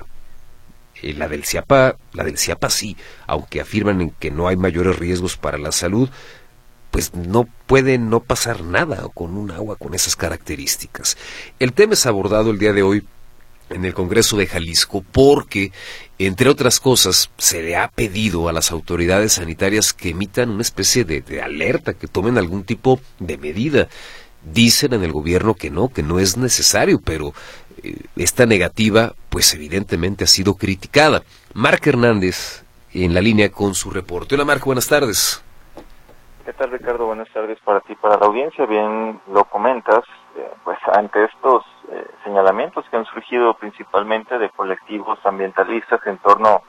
Eh, la del Ciapa, la del Ciapa sí, aunque afirman en que no hay mayores riesgos para la salud, pues no puede no pasar nada con un agua con esas características. El tema es abordado el día de hoy en el Congreso de Jalisco porque, entre otras cosas, se le ha pedido a las autoridades sanitarias que emitan una especie de, de alerta, que tomen algún tipo de medida. Dicen en el gobierno que no, que no es necesario, pero eh, esta negativa, pues evidentemente ha sido criticada. Marc Hernández, en la línea con su reporte. Hola Marc, buenas tardes. ¿Qué tal, Ricardo? Buenas tardes para ti, para la audiencia. Bien lo comentas, eh, pues ante estos eh, señalamientos que han surgido principalmente de colectivos ambientalistas en torno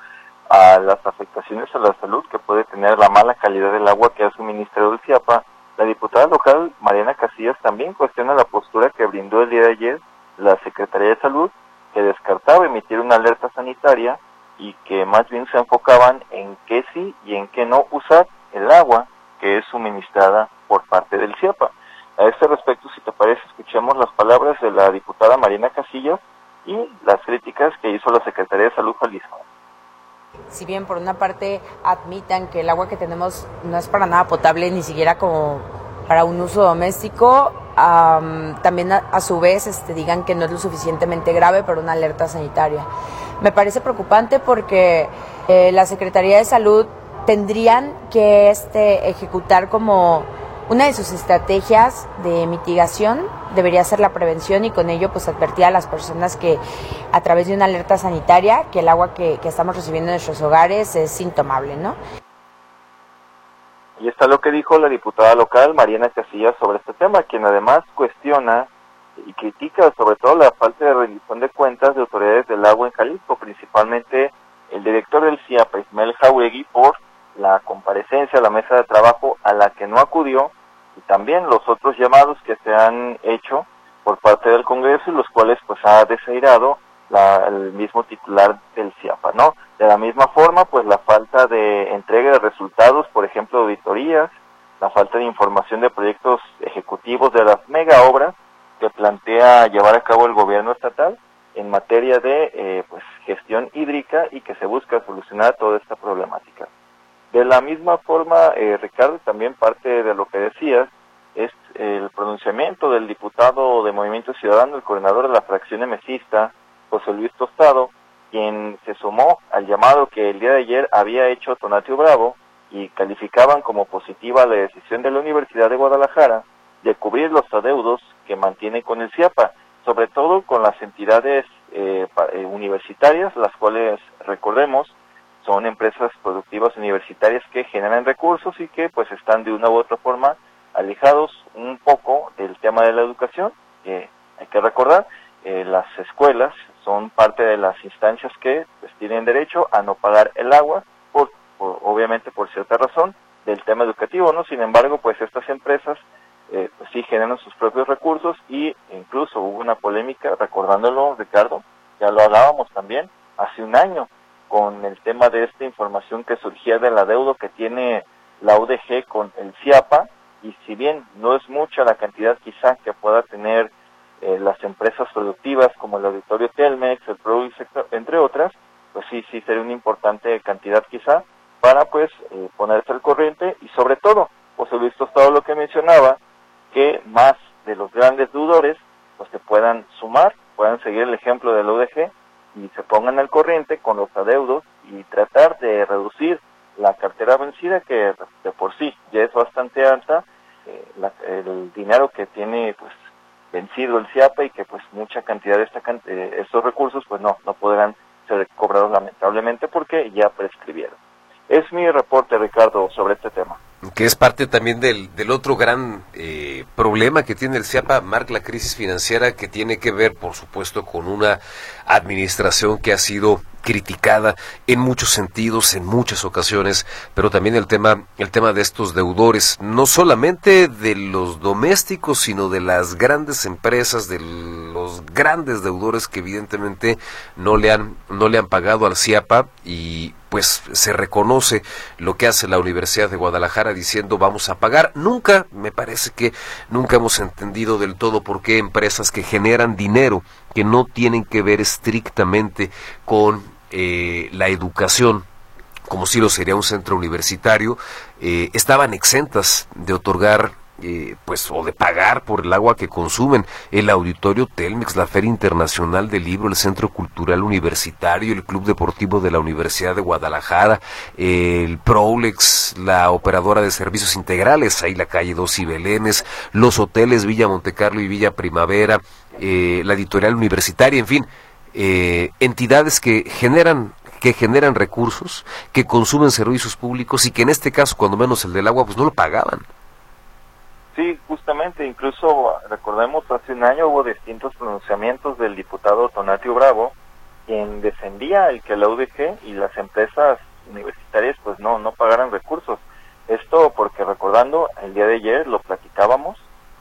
a las afectaciones a la salud que puede tener la mala calidad del agua que ha suministrado el Ciapa, la diputada local Mariana Casillas también cuestiona la postura que brindó el día de ayer la Secretaría de Salud, que descartaba emitir una alerta sanitaria y que más bien se enfocaban en qué sí y en qué no usar el agua que es suministrada por parte del Ciapa. A este respecto, si te parece, escuchemos las palabras de la diputada Mariana Casillas y las críticas que hizo la Secretaría de Salud Jalisco. Si bien por una parte admitan que el agua que tenemos no es para nada potable, ni siquiera como para un uso doméstico, um, también a, a su vez este, digan que no es lo suficientemente grave para una alerta sanitaria. Me parece preocupante porque eh, la Secretaría de Salud tendrían que este, ejecutar como una de sus estrategias de mitigación, debería ser la prevención, y con ello pues advertir a las personas que a través de una alerta sanitaria que el agua que, que estamos recibiendo en nuestros hogares es intomable, ¿no? Y está lo que dijo la diputada local Mariana Casillas sobre este tema, quien además cuestiona y critica sobre todo la falta de rendición de cuentas de autoridades del agua en Jalisco, principalmente el director del Ciapa, Ismael Jauregui, por la comparecencia a la mesa de trabajo a la que no acudió, y también los otros llamados que se han hecho por parte del Congreso y los cuales pues ha desairado la, el mismo titular del Ciapa, ¿no? De la misma forma, pues la falta de entrega de resultados, por ejemplo, de auditorías, la falta de información de proyectos ejecutivos de las mega obras que plantea llevar a cabo el gobierno estatal en materia de eh, pues gestión hídrica y que se busca solucionar toda esta problemática. De la misma forma, eh, Ricardo, también parte de lo que decías es el pronunciamiento del diputado de Movimiento Ciudadano, el coordinador de la fracción emesista, José Luis Tostado, quien se sumó al llamado que el día de ayer había hecho Tonatiuh Bravo y calificaban como positiva la decisión de la Universidad de Guadalajara de cubrir los adeudos que mantiene con el CIAPA, sobre todo con las entidades eh, eh, universitarias, las cuales, recordemos, son empresas productivas universitarias que generan recursos y que pues están de una u otra forma alejados un poco del tema de la educación. Eh, hay que recordar, eh, las escuelas son parte de las instancias que pues, tienen derecho a no pagar el agua, por, por obviamente por cierta razón, del tema educativo, ¿no? Sin embargo, pues estas empresas eh, pues, sí generan sus propios recursos y incluso hubo una polémica, recordándolo, Ricardo, ya lo hablábamos también, hace un año, con el tema de esta información que surgía del adeudo que tiene la U D G con el CIAPA, y si bien no es mucha la cantidad quizá que pueda tener eh, las empresas productivas como el Auditorio Telmex, el Produx, entre otras, pues sí, sí sería una importante cantidad quizá para pues eh, ponerse al corriente y sobre todo, pues he visto todo lo que mencionaba, que más de los grandes deudores pues se puedan sumar, puedan seguir el ejemplo de la U D G y se pongan al corriente con los adeudos y tratar de reducir la cartera vencida, que de por sí ya es bastante alta, eh, la, el dinero que tiene pues vencido el CIAPA y que pues mucha cantidad de esta, eh, estos recursos pues no, no podrán ser cobrados lamentablemente porque ya prescribieron. Es mi reporte, Ricardo, sobre este tema. Que es parte también del, del otro gran eh, problema que tiene el CIAPA, Marc, la crisis financiera, que tiene que ver, por supuesto, con una administración que ha sido criticada en muchos sentidos, en muchas ocasiones, pero también el tema, el tema de estos deudores, no solamente de los domésticos, sino de las grandes empresas, de los grandes deudores que evidentemente no le han, no le han pagado al CIAPA, y pues se reconoce lo que hace la Universidad de Guadalajara diciendo vamos a pagar. Nunca, me parece que nunca hemos entendido del todo por qué empresas que generan dinero, que no tienen que ver estrictamente con eh, la educación, como si lo sería un centro universitario, eh, estaban exentas de otorgar Eh, pues o de pagar por el agua que consumen. El Auditorio Telmex, la Feria Internacional del Libro, el Centro Cultural Universitario, el Club Deportivo de la Universidad de Guadalajara, eh, el Prolex, la operadora de servicios integrales, ahí la calle dos y Belénes, los hoteles Villa Montecarlo y Villa Primavera, eh, la editorial universitaria, en fin, eh, entidades que generan que generan recursos, que consumen servicios públicos y que en este caso, cuando menos el del agua, pues no lo pagaban. Sí, justamente, incluso recordemos hace un año hubo distintos pronunciamientos del diputado Tonatiuh Bravo, quien defendía el que la U D G y las empresas universitarias pues no, no pagaran recursos. Esto porque recordando, el día de ayer lo platicábamos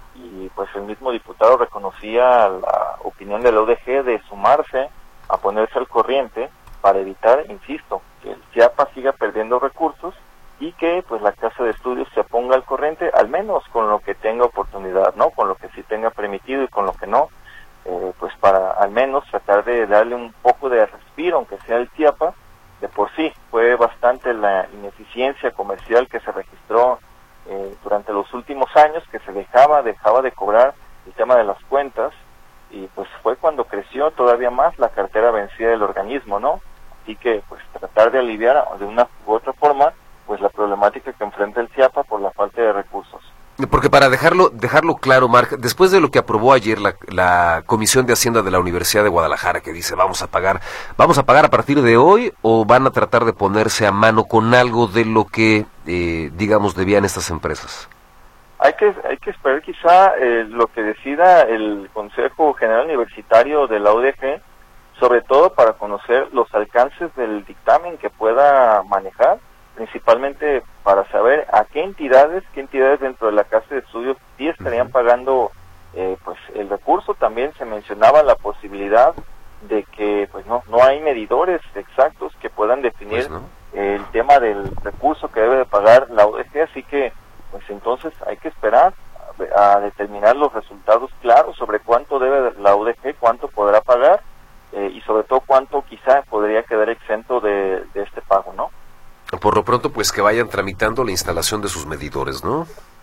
y pues el mismo diputado reconocía la opinión de la U D G de sumarse a ponerse al corriente para evitar, insisto, que el CIAPA siga perdiendo recursos y que pues la casa de estudios se ponga al corriente, al menos con lo que tenga oportunidad, ¿no? Con lo que sí tenga permitido y con lo que no, eh, pues para al menos tratar de darle un poco de respiro, aunque sea el CIAPA. De por sí fue bastante la ineficiencia comercial que se registró eh, durante los últimos años, que se dejaba, dejaba de cobrar el tema de las cuentas, y pues fue cuando creció todavía más la cartera vencida del organismo, ¿no? Así que pues tratar de aliviar de una u otra forma pues la problemática que enfrenta el CIAPA por la falta de recursos. Porque para dejarlo dejarlo claro, Marc, después de lo que aprobó ayer la, la Comisión de Hacienda de la Universidad de Guadalajara, que dice vamos a pagar, vamos a pagar a partir de hoy, o van a tratar de ponerse a mano con algo de lo que, eh, digamos, debían estas empresas. Hay que hay que esperar quizá eh, lo que decida el Consejo General Universitario de la U D G, sobre todo para conocer los alcances del dictamen que pueda manejar, principalmente para saber a qué entidades, qué entidades dentro de la casa de estudios sí estarían pagando eh, pues el recurso. También se mencionaba la posibilidad de que pues no no hay medidores exactos que puedan definir pues no. el tema del recurso que debe de pagar la U D G, así que pues entonces hay que esperar a, a determinar los resultados claros sobre cuánto debe la U D G, cuánto podrá pagar eh, y sobre todo cuánto quizá podría quedar exento de, de este pago, ¿no? Por lo pronto, pues que vayan tramitando la instalación de sus medidores, ¿no?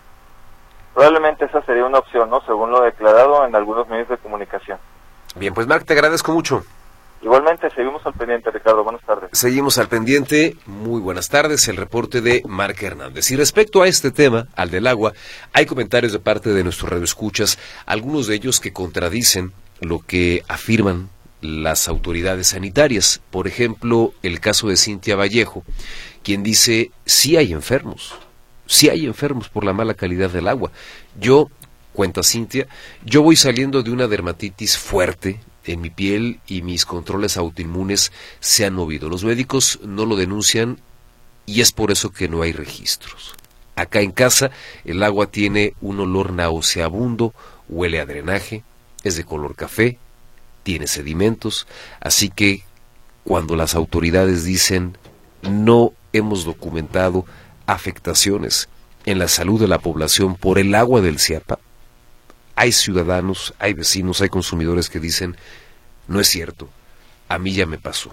Probablemente esa sería una opción, ¿no? Según lo declarado en algunos medios de comunicación. Bien, pues Marc, te agradezco mucho. Igualmente, seguimos al pendiente, Ricardo. Buenas tardes. Seguimos al pendiente. Muy buenas tardes. El reporte de Marca Hernández. Y respecto a este tema, al del agua, hay comentarios de parte de nuestros radioescuchas, algunos de ellos que contradicen lo que afirman las autoridades sanitarias. Por ejemplo, el caso de Cintia Vallejo, quien dice, sí hay enfermos, sí hay enfermos por la mala calidad del agua. Yo, cuenta Cintia, yo voy saliendo de una dermatitis fuerte en mi piel y mis controles autoinmunes se han movido. Los médicos no lo denuncian y es por eso que no hay registros. Acá en casa el agua tiene un olor nauseabundo, huele a drenaje, es de color café, tiene sedimentos, así que cuando las autoridades dicen no hemos documentado afectaciones en la salud de la población por el agua del Ciapa, hay ciudadanos, hay vecinos, hay consumidores que dicen, no es cierto, a mí ya me pasó.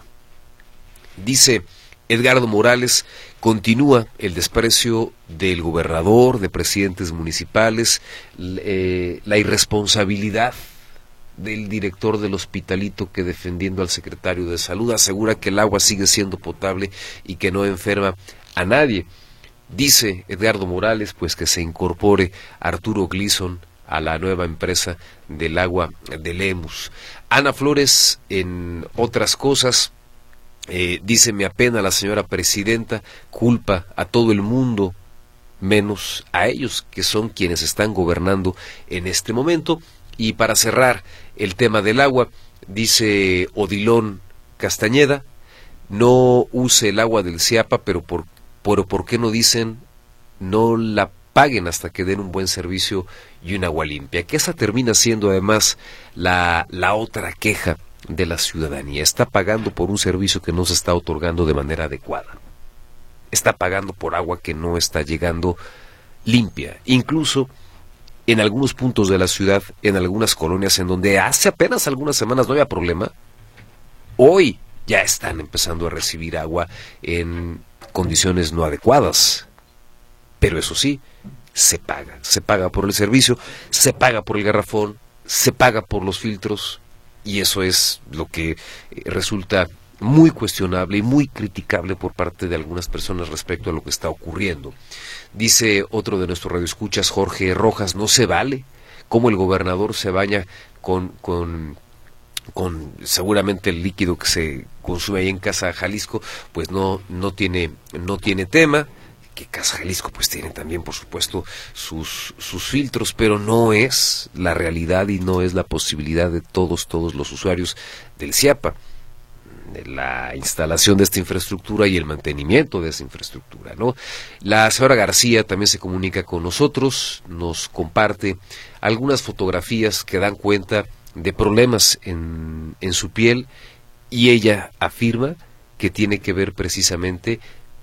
Dice Edgardo Morales, continúa el desprecio del gobernador, de presidentes municipales, eh, la irresponsabilidad del director del hospitalito que, defendiendo al secretario de salud, asegura que el agua sigue siendo potable y que no enferma a nadie. Dice Edgardo Morales pues que se incorpore Arturo Gleason a la nueva empresa del agua de Lemus. Ana Flores, en otras cosas, eh, dice, me apena la señora presidenta, culpa a todo el mundo, menos a ellos, que son quienes están gobernando en este momento. Y para cerrar el tema del agua, dice Odilón Castañeda, no use el agua del Ciapa, pero por, por, ¿por qué no dicen no la paguen hasta que den un buen servicio y un agua limpia? Que esa termina siendo además la, la otra queja de la ciudadanía. Está pagando por un servicio que no se está otorgando de manera adecuada. Está pagando por agua que no está llegando limpia. Incluso en algunos puntos de la ciudad, en algunas colonias en donde hace apenas algunas semanas no había problema, hoy ya están empezando a recibir agua en condiciones no adecuadas. Pero eso sí, se paga, se paga por el servicio, se paga por el garrafón, se paga por los filtros, y eso es lo que resulta muy cuestionable y muy criticable por parte de algunas personas respecto a lo que está ocurriendo. Dice otro de nuestros radioescuchas, Jorge Rojas, no se vale cómo el gobernador se baña con, con, con seguramente el líquido que se consume ahí en Casa Jalisco, pues no, no tiene, no tiene tema. Que Casa Jalisco pues tiene también por supuesto sus, sus filtros, pero no es la realidad y no es la posibilidad de todos, todos los usuarios del Ciapa, de la instalación de esta infraestructura y el mantenimiento de esa infraestructura, ¿no? La señora García también se comunica con nosotros, nos comparte algunas fotografías que dan cuenta de problemas en, en su piel, y ella afirma que tiene que ver precisamente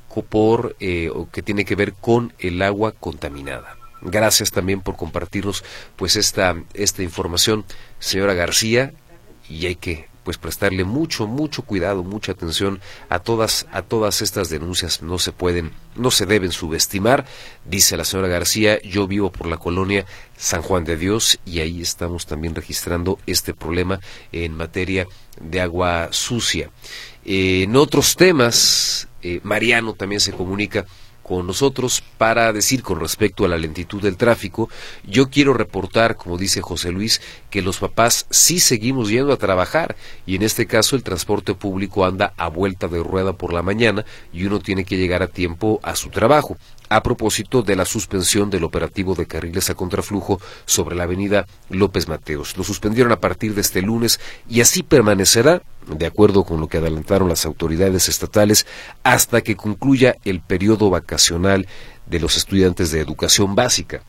por eh, o que tiene que ver con el agua contaminada. Gracias también por compartirnos pues esta esta información, señora García, y hay que pues prestarle mucho mucho cuidado, mucha atención a todas a todas estas denuncias. No se pueden, no se deben subestimar. Dice la señora García, yo vivo por la colonia San Juan de Dios y ahí estamos también registrando este problema en materia de agua sucia. Eh, en otros temas, eh, Mariano también se comunica con nosotros para decir con respecto a la lentitud del tráfico, yo quiero reportar, como dice José Luis, que los papás sí seguimos yendo a trabajar y en este caso el transporte público anda a vuelta de rueda por la mañana y uno tiene que llegar a tiempo a su trabajo. A propósito de la suspensión del operativo de carriles a contraflujo sobre la avenida López Mateos. Lo suspendieron a partir de este lunes y así permanecerá, de acuerdo con lo que adelantaron las autoridades estatales, hasta que concluya el periodo vacacional de los estudiantes de educación básica.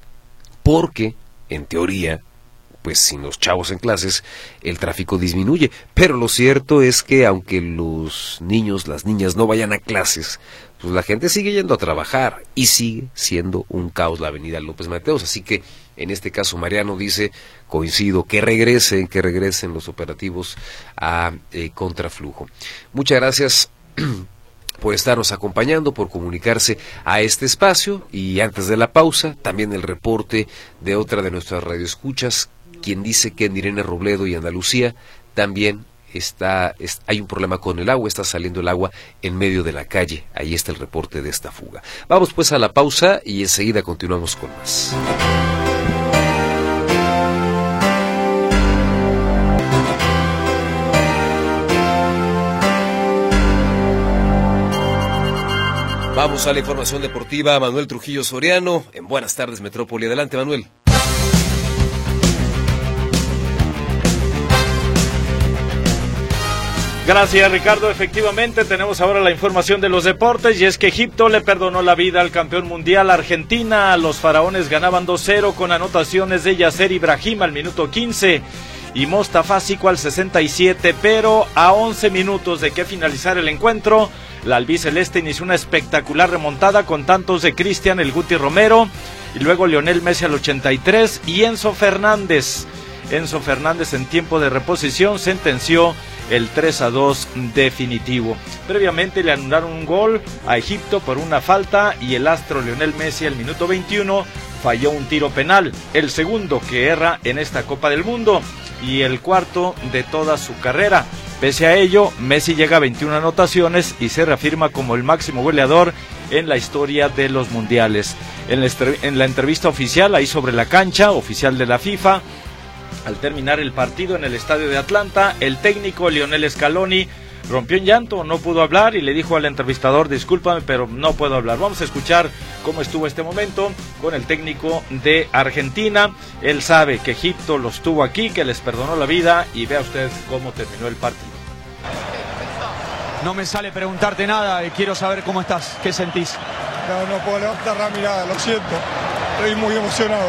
Porque, en teoría, pues sin los chavos en clases, el tráfico disminuye. Pero lo cierto es que aunque los niños, las niñas no vayan a clases, pues la gente sigue yendo a trabajar y sigue siendo un caos la avenida López Mateos. Así que en este caso Mariano dice, coincido, que regresen, que regresen los operativos a eh, contraflujo. Muchas gracias por estarnos acompañando, por comunicarse a este espacio, y antes de la pausa, también el reporte de otra de nuestras radioescuchas, quien dice que en Irene Robledo y Andalucía también está, es, hay un problema con el agua, está saliendo el agua en medio de la calle. Ahí está el reporte de esta fuga. Vamos pues a la pausa y enseguida continuamos con más. Vamos a la información deportiva. Manuel Trujillo Soriano en Buenas Tardes Metrópoli. Adelante, Manuel. Gracias, Ricardo. Efectivamente, tenemos ahora la información de los deportes, y es que Egipto le perdonó la vida al campeón mundial Argentina. Los faraones ganaban dos cero con anotaciones de Yasser Ibrahim al minuto quince y Mostafa Sico al sesenta y siete, pero a once minutos de que finalizara el encuentro, la albiceleste inició una espectacular remontada con tantos de Cristian El Guti Romero y luego Lionel Messi al ochenta y tres y Enzo Fernández. Enzo Fernández en tiempo de reposición sentenció el tres a dos definitivo. Previamente le anularon un gol a Egipto por una falta y el astro Lionel Messi al minuto veintiuno falló un tiro penal, el segundo que erra en esta Copa del Mundo y el cuarto de toda su carrera. Pese a ello, Messi llega a veintiuna anotaciones y se reafirma como el máximo goleador en la historia de los mundiales. En la, en la entrevista oficial, ahí sobre la cancha, oficial de la FIFA, al terminar el partido en el estadio de Atlanta, el técnico Lionel Scaloni rompió en llanto, no pudo hablar y le dijo al entrevistador: discúlpame, pero no puedo hablar. Vamos a escuchar cómo estuvo este momento con el técnico de Argentina. Él sabe que Egipto los tuvo aquí, que les perdonó la vida, y vea usted cómo terminó el partido. No me sale preguntarte nada, quiero saber cómo estás, qué sentís. No, no puedo levantar la mirada, lo siento, estoy muy emocionado.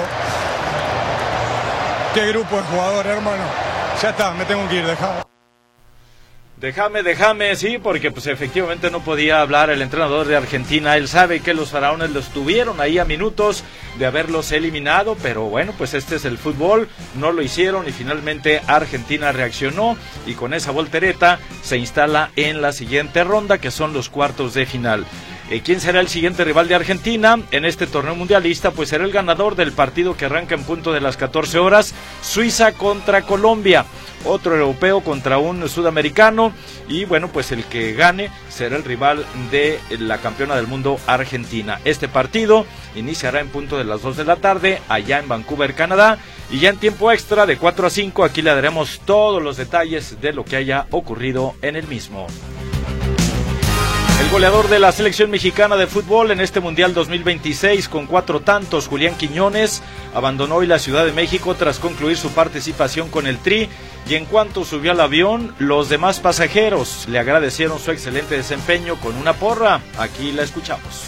Qué grupo de jugadores, hermano. Ya está, me tengo que ir, dejado. Déjame, déjame, sí, porque pues efectivamente no podía hablar el entrenador de Argentina. Él sabe que los faraones los tuvieron ahí a minutos de haberlos eliminado, pero bueno, pues este es el fútbol, no lo hicieron y finalmente Argentina reaccionó y con esa voltereta se instala en la siguiente ronda, que son los cuartos de final. Eh, ¿Quién será el siguiente rival de Argentina en este torneo mundialista? Pues será el ganador del partido que arranca en punto de las catorce horas, Suiza contra Colombia. Otro europeo contra un sudamericano y bueno, pues el que gane será el rival de la campeona del mundo Argentina. Este partido iniciará en punto de las dos de la tarde allá en Vancouver, Canadá, y ya en tiempo extra de cuatro a cinco aquí le daremos todos los detalles de lo que haya ocurrido en el mismo. El goleador de la selección mexicana de fútbol en este Mundial dos mil veintiséis con cuatro tantos, Julián Quiñones, abandonó hoy la Ciudad de México tras concluir su participación con el Tri y en cuanto subió al avión, los demás pasajeros le agradecieron su excelente desempeño con una porra. Aquí la escuchamos.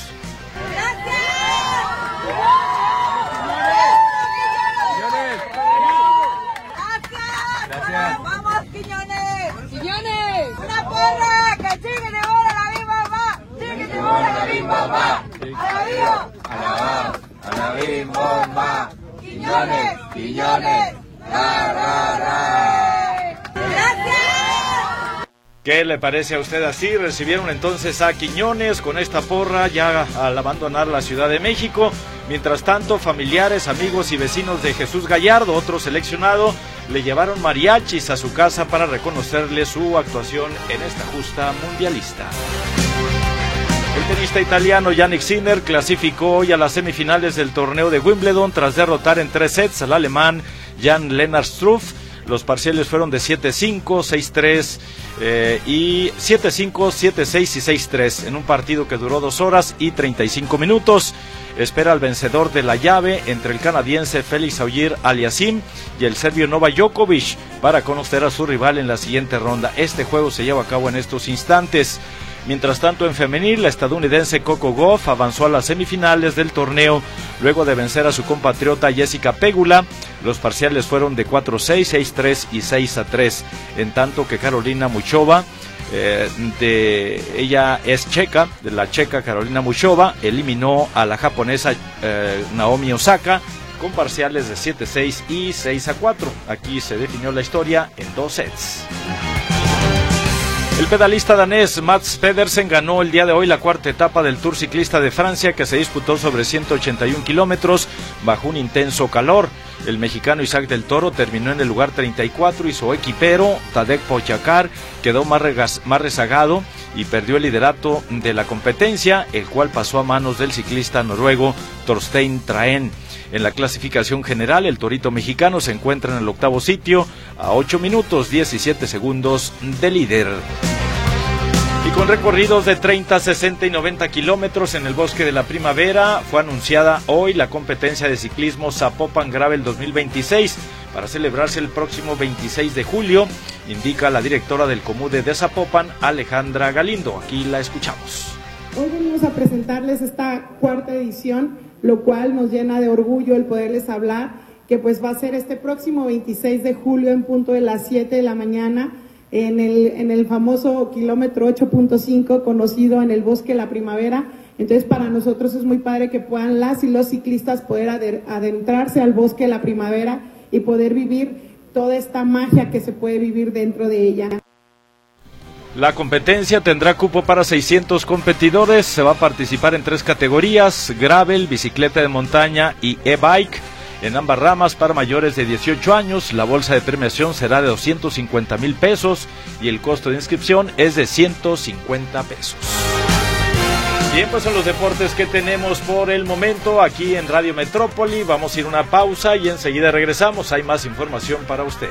Gracias. ¡Vamos, Quiñones! ¡Quiñones! ¡Una porra! ¡Que sigue de bola la Big Bomba! ¡Sigue de bola la Big Bomba! ¡A la viva! ¡A la ¡A la Big Bomba! ¡Quiñones! ¡Quiñones! ¡Ra, ra, ra! ¡Gracias! ¿Qué le parece a usted así? Recibieron entonces a Quiñones con esta porra ya al abandonar la Ciudad de México. Mientras tanto, familiares, amigos y vecinos de Jesús Gallardo, otro seleccionado, le llevaron mariachis a su casa para reconocerle su actuación en esta justa mundialista. El tenista italiano Jannik Sinner clasificó hoy a las semifinales del torneo de Wimbledon tras derrotar en tres sets al alemán Jan-Lennart Struff. Los parciales fueron de siete cinco, seis tres eh, y siete cinco, siete seis y seis tres en un partido que duró dos horas y treinta y cinco minutos. Espera al vencedor de la llave entre el canadiense Félix Auger-Aliassime y el serbio Novak Djokovic para conocer a su rival en la siguiente ronda. Este juego se lleva a cabo en estos instantes. Mientras tanto, en femenil, la estadounidense Coco Gauff avanzó a las semifinales del torneo luego de vencer a su compatriota Jessica Pegula. Los parciales fueron de cuatro seis, seis tres y seis a tres, en tanto que Carolina Muchova, eh, de, ella es checa, de la checa Carolina Muchova, eliminó a la japonesa eh, Naomi Osaka con parciales de siete seis y seis a cuatro. Aquí se definió la historia en dos sets. El pedalista danés Mads Pedersen ganó el día de hoy la cuarta etapa del Tour Ciclista de Francia, que se disputó sobre ciento ochenta y un kilómetros bajo un intenso calor. El mexicano Isaac del Toro terminó en el lugar treinta y cuatro y su equipero, Tadej Pogačar, quedó más, regas, más rezagado y perdió el liderato de la competencia, el cual pasó a manos del ciclista noruego Torstein Traen. En la clasificación general, el torito mexicano se encuentra en el octavo sitio, a ocho minutos diecisiete segundos de líder. Y con recorridos de treinta, sesenta y noventa kilómetros en el Bosque de la Primavera, fue anunciada hoy la competencia de ciclismo Zapopan Gravel dos mil veintiséis, para celebrarse el próximo veintiséis de julio, indica la directora del Comude de Zapopan, Alejandra Galindo. Aquí la escuchamos. Hoy venimos a presentarles esta cuarta edición, lo cual nos llena de orgullo el poderles hablar, que pues va a ser este próximo veintiséis de julio en punto de las siete de la mañana, en el, en el famoso kilómetro ocho punto cinco, conocido en el Bosque de la Primavera. Entonces para nosotros es muy padre que puedan las y los ciclistas poder adentrarse al Bosque de la Primavera y poder vivir toda esta magia que se puede vivir dentro de ella. La competencia tendrá cupo para seiscientos competidores, se va a participar en tres categorías: gravel, bicicleta de montaña y e-bike. En ambas ramas para mayores de dieciocho años, la bolsa de premiación será de doscientos cincuenta mil pesos y el costo de inscripción es de ciento cincuenta pesos. Bien, pues son los deportes que tenemos por el momento aquí en Radio Metrópoli. Vamos a ir a una pausa y enseguida regresamos. Hay más información para usted.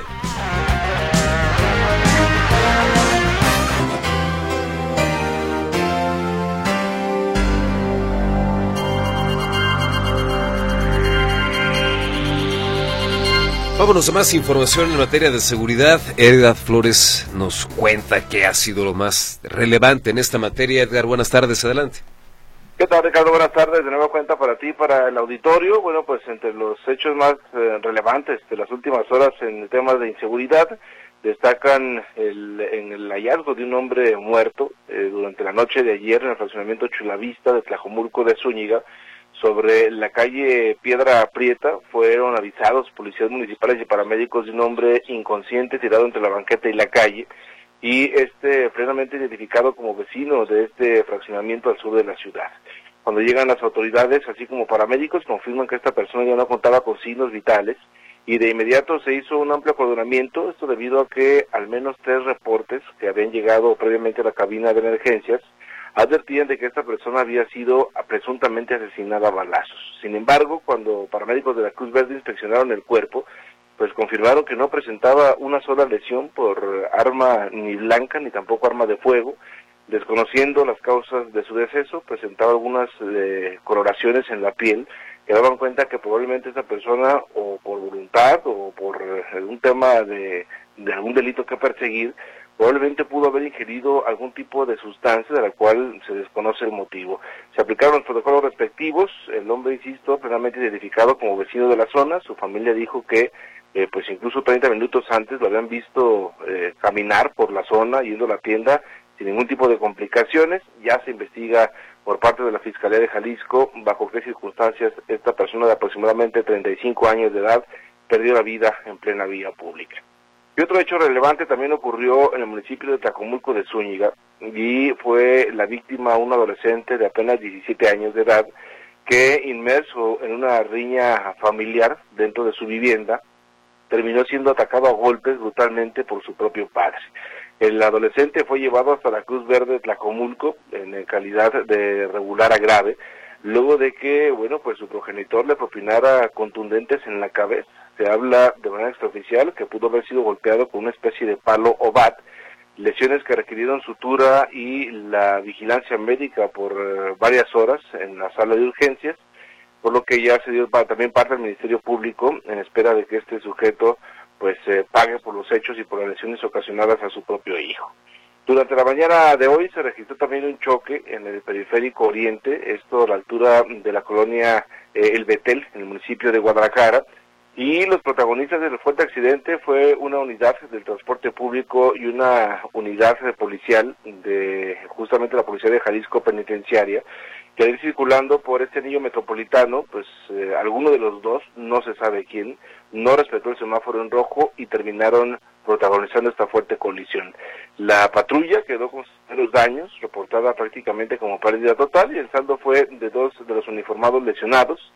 Vámonos a más información en materia de seguridad. Edgar Flores nos cuenta qué ha sido lo más relevante en esta materia. Edgar, buenas tardes, adelante. ¿Qué tal, Ricardo? Buenas tardes, de nueva cuenta para ti, para el auditorio. Bueno, pues entre los hechos más eh, relevantes de las últimas horas en temas de inseguridad, destacan el, en el hallazgo de un hombre muerto eh, durante la noche de ayer en el fraccionamiento Chulavista de Tlajomulco de Zúñiga, sobre la calle Piedra Prieta. Fueron avisados policías municipales y paramédicos de un hombre inconsciente tirado entre la banqueta y la calle, y este plenamente identificado como vecino de este fraccionamiento al sur de la ciudad. Cuando llegan las autoridades, así como paramédicos, confirman que esta persona ya no contaba con signos vitales, y de inmediato se hizo un amplio acordonamiento, esto debido a que al menos tres reportes que habían llegado previamente a la cabina de emergencias advertían de que esta persona había sido presuntamente asesinada a balazos. Sin embargo, cuando paramédicos de la Cruz Verde inspeccionaron el cuerpo, pues confirmaron que no presentaba una sola lesión por arma ni blanca ni tampoco arma de fuego. Desconociendo las causas de su deceso, presentaba algunas eh, coloraciones en la piel que daban cuenta que probablemente esta persona, o por voluntad o por eh, un tema de, de algún delito que perseguir, probablemente pudo haber ingerido algún tipo de sustancia de la cual se desconoce el motivo. Se aplicaron los protocolos respectivos. El hombre, insisto, plenamente identificado como vecino de la zona. Su familia dijo que eh, pues incluso treinta minutos antes lo habían visto eh, caminar por la zona, yendo a la tienda sin ningún tipo de complicaciones. Ya se investiga por parte de la Fiscalía de Jalisco bajo qué circunstancias esta persona de aproximadamente treinta y cinco años de edad perdió la vida en plena vía pública. Y otro hecho relevante también ocurrió en el municipio de Tlajomulco de Zúñiga, y fue la víctima un adolescente de apenas diecisiete años de edad que, inmerso en una riña familiar dentro de su vivienda, terminó siendo atacado a golpes brutalmente por su propio padre. El adolescente fue llevado hasta la Cruz Verde de Tlajomulco en calidad de regular a grave, luego de que, bueno, pues su progenitor le propinara contundentes en la cabeza. Se habla de manera extraoficial que pudo haber sido golpeado con una especie de palo o bat, lesiones que requirieron sutura y la vigilancia médica por uh, varias horas en la sala de urgencias, por lo que ya se dio también parte del Ministerio Público en espera de que este sujeto pues eh, pague por los hechos y por las lesiones ocasionadas a su propio hijo. Durante la mañana de hoy se registró también un choque en el periférico oriente, esto a la altura de la colonia eh, El Betel, en el municipio de Guadalajara, y los protagonistas del fuerte accidente fue una unidad del transporte público y una unidad policial de justamente la Policía de Jalisco Penitenciaria, que al ir circulando por este anillo metropolitano, pues eh, alguno de los dos, no se sabe quién, no respetó el semáforo en rojo y terminaron protagonizando esta fuerte colisión. La patrulla quedó con severos daños, reportada prácticamente como pérdida total, y el saldo fue de dos de los uniformados lesionados.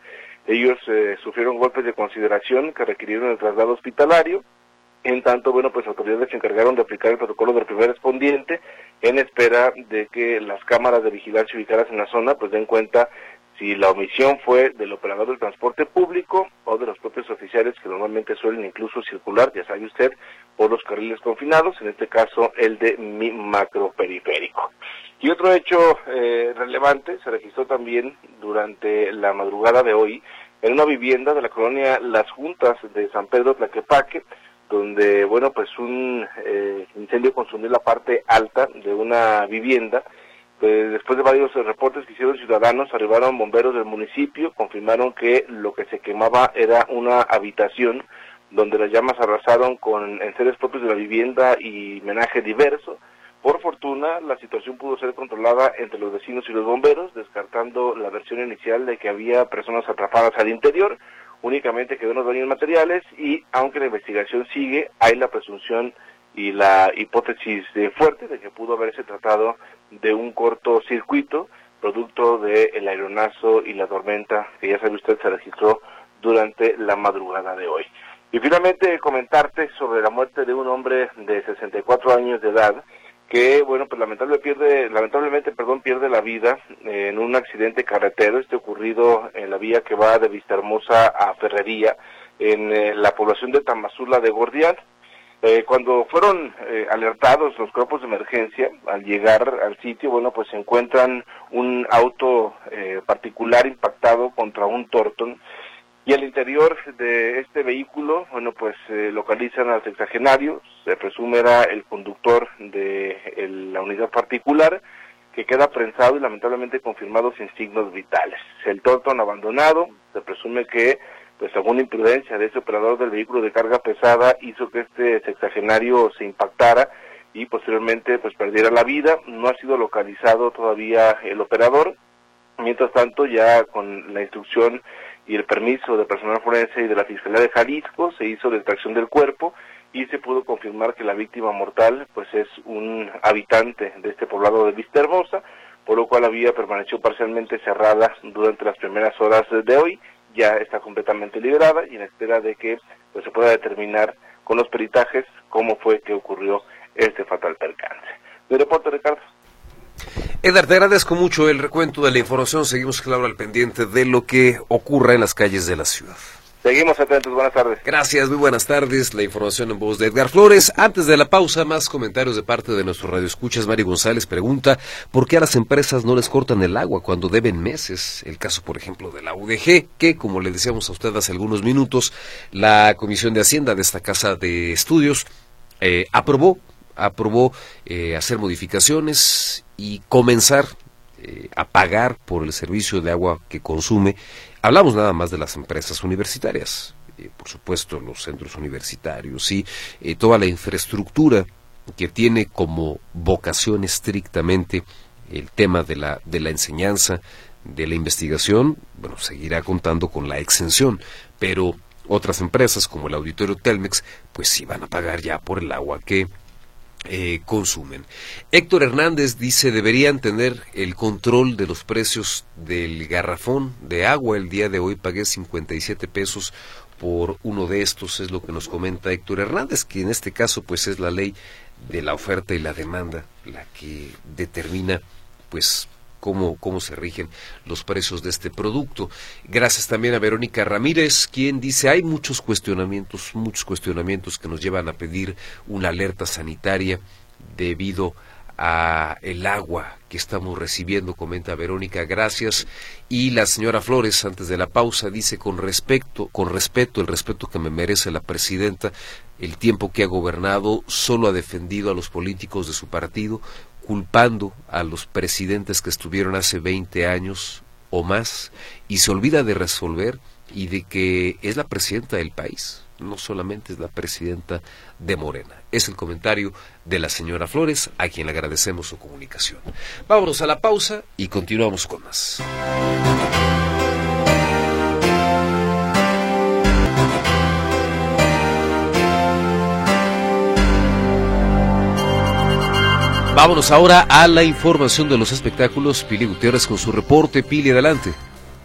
Ellos eh, sufrieron golpes de consideración que requirieron el traslado hospitalario. En tanto, bueno, pues autoridades se encargaron de aplicar el protocolo del primer respondiente en espera de que las cámaras de vigilancia ubicadas en la zona pues den cuenta si la omisión fue del operador del transporte público o de los propios oficiales que normalmente suelen incluso circular, ya sabe usted, por los carriles confinados, en este caso el de mi macroperiférico. Y otro hecho eh, relevante se registró también durante la madrugada de hoy en una vivienda de la colonia Las Juntas de San Pedro Tlaquepaque, donde, bueno, pues un eh, incendio consumió la parte alta de una vivienda. Pues después de varios reportes que hicieron ciudadanos, arribaron bomberos del municipio, confirmaron que lo que se quemaba era una habitación donde las llamas arrasaron con enseres propios de la vivienda y menaje diverso. Por fortuna, la situación pudo ser controlada entre los vecinos y los bomberos, descartando la versión inicial de que había personas atrapadas al interior. Únicamente quedó unos daños materiales y, aunque la investigación sigue, hay la presunción y la hipótesis de fuerte de que pudo haberse tratado de un cortocircuito producto del aeronazo y la tormenta que ya sabe usted se registró durante la madrugada de hoy. Y finalmente comentarte sobre la muerte de un hombre de sesenta y cuatro años de edad que, bueno, pues lamentable pierde, lamentablemente, perdón, pierde la vida en un accidente carretero, este ocurrido en la vía que va de Vistahermosa a Ferrería, en eh, la población de Tamazula de Gordián. Eh, cuando fueron eh, alertados los cuerpos de emergencia, al llegar al sitio, bueno, pues se encuentran un auto eh, particular impactado contra un Torton, y al interior de este vehículo, bueno, pues eh, localizan al sexagenario, se presume era el conductor de el, la unidad particular, que queda prensado y lamentablemente confirmado sin signos vitales. El Torton abandonado, se presume que, pues alguna imprudencia de ese operador del vehículo de carga pesada hizo que este sexagenario se impactara y posteriormente pues perdiera la vida. No ha sido localizado todavía el operador. Mientras tanto, ya con la instrucción y el permiso del personal forense y de la Fiscalía de Jalisco, se hizo la extracción del cuerpo y se pudo confirmar que la víctima mortal pues es un habitante de este poblado de Vistahermosa, por lo cual la vía permaneció parcialmente cerrada durante las primeras horas de hoy. Ya está completamente liberada y en espera de que pues se pueda determinar con los peritajes cómo fue que ocurrió este fatal percance. De reporte, Ricardo. Edgar, te agradezco mucho el recuento de la información. Seguimos, claro, al pendiente de lo que ocurra en las calles de la ciudad. Seguimos atentos, buenas tardes. Gracias, muy buenas tardes. La información en voz de Edgar Flores. Antes de la pausa, más comentarios de parte de nuestro radioescuchas. Mari González pregunta, ¿por qué a las empresas no les cortan el agua cuando deben meses? El caso, por ejemplo, de la U D G, que, como le decíamos a usted hace algunos minutos, la Comisión de Hacienda de esta Casa de Estudios eh, aprobó, aprobó eh, hacer modificaciones y comenzar eh, a pagar por el servicio de agua que consume. Hablamos nada más de las empresas universitarias, eh, por supuesto los centros universitarios y eh, toda la infraestructura que tiene como vocación estrictamente el tema de la, de la enseñanza, de la investigación, bueno, seguirá contando con la exención, pero otras empresas como el Auditorio Telmex, pues sí van a pagar ya por el agua que Eh, consumen. Héctor Hernández dice, deberían tener el control de los precios del garrafón de agua. El día de hoy pagué cincuenta y siete pesos por uno de estos, es lo que nos comenta Héctor Hernández, que en este caso pues es la ley de la oferta y la demanda la que determina pues Cómo, cómo se rigen los precios de este producto. Gracias también a Verónica Ramírez, quien dice, hay muchos cuestionamientos, muchos cuestionamientos que nos llevan a pedir una alerta sanitaria debido a el agua que estamos recibiendo, comenta Verónica, gracias. Y la señora Flores, antes de la pausa, dice, con respecto, con respeto, el respeto que me merece la presidenta, el tiempo que ha gobernado, solo ha defendido a los políticos de su partido, culpando a los presidentes que estuvieron hace veinte años o más, y se olvida de resolver y de que es la presidenta del país, no solamente es la presidenta de Morena. Es el comentario de la señora Flores, a quien le agradecemos su comunicación. Vámonos a la pausa y continuamos con más. Vámonos ahora a la información de los espectáculos. Pili Gutiérrez con su reporte. Pili, adelante.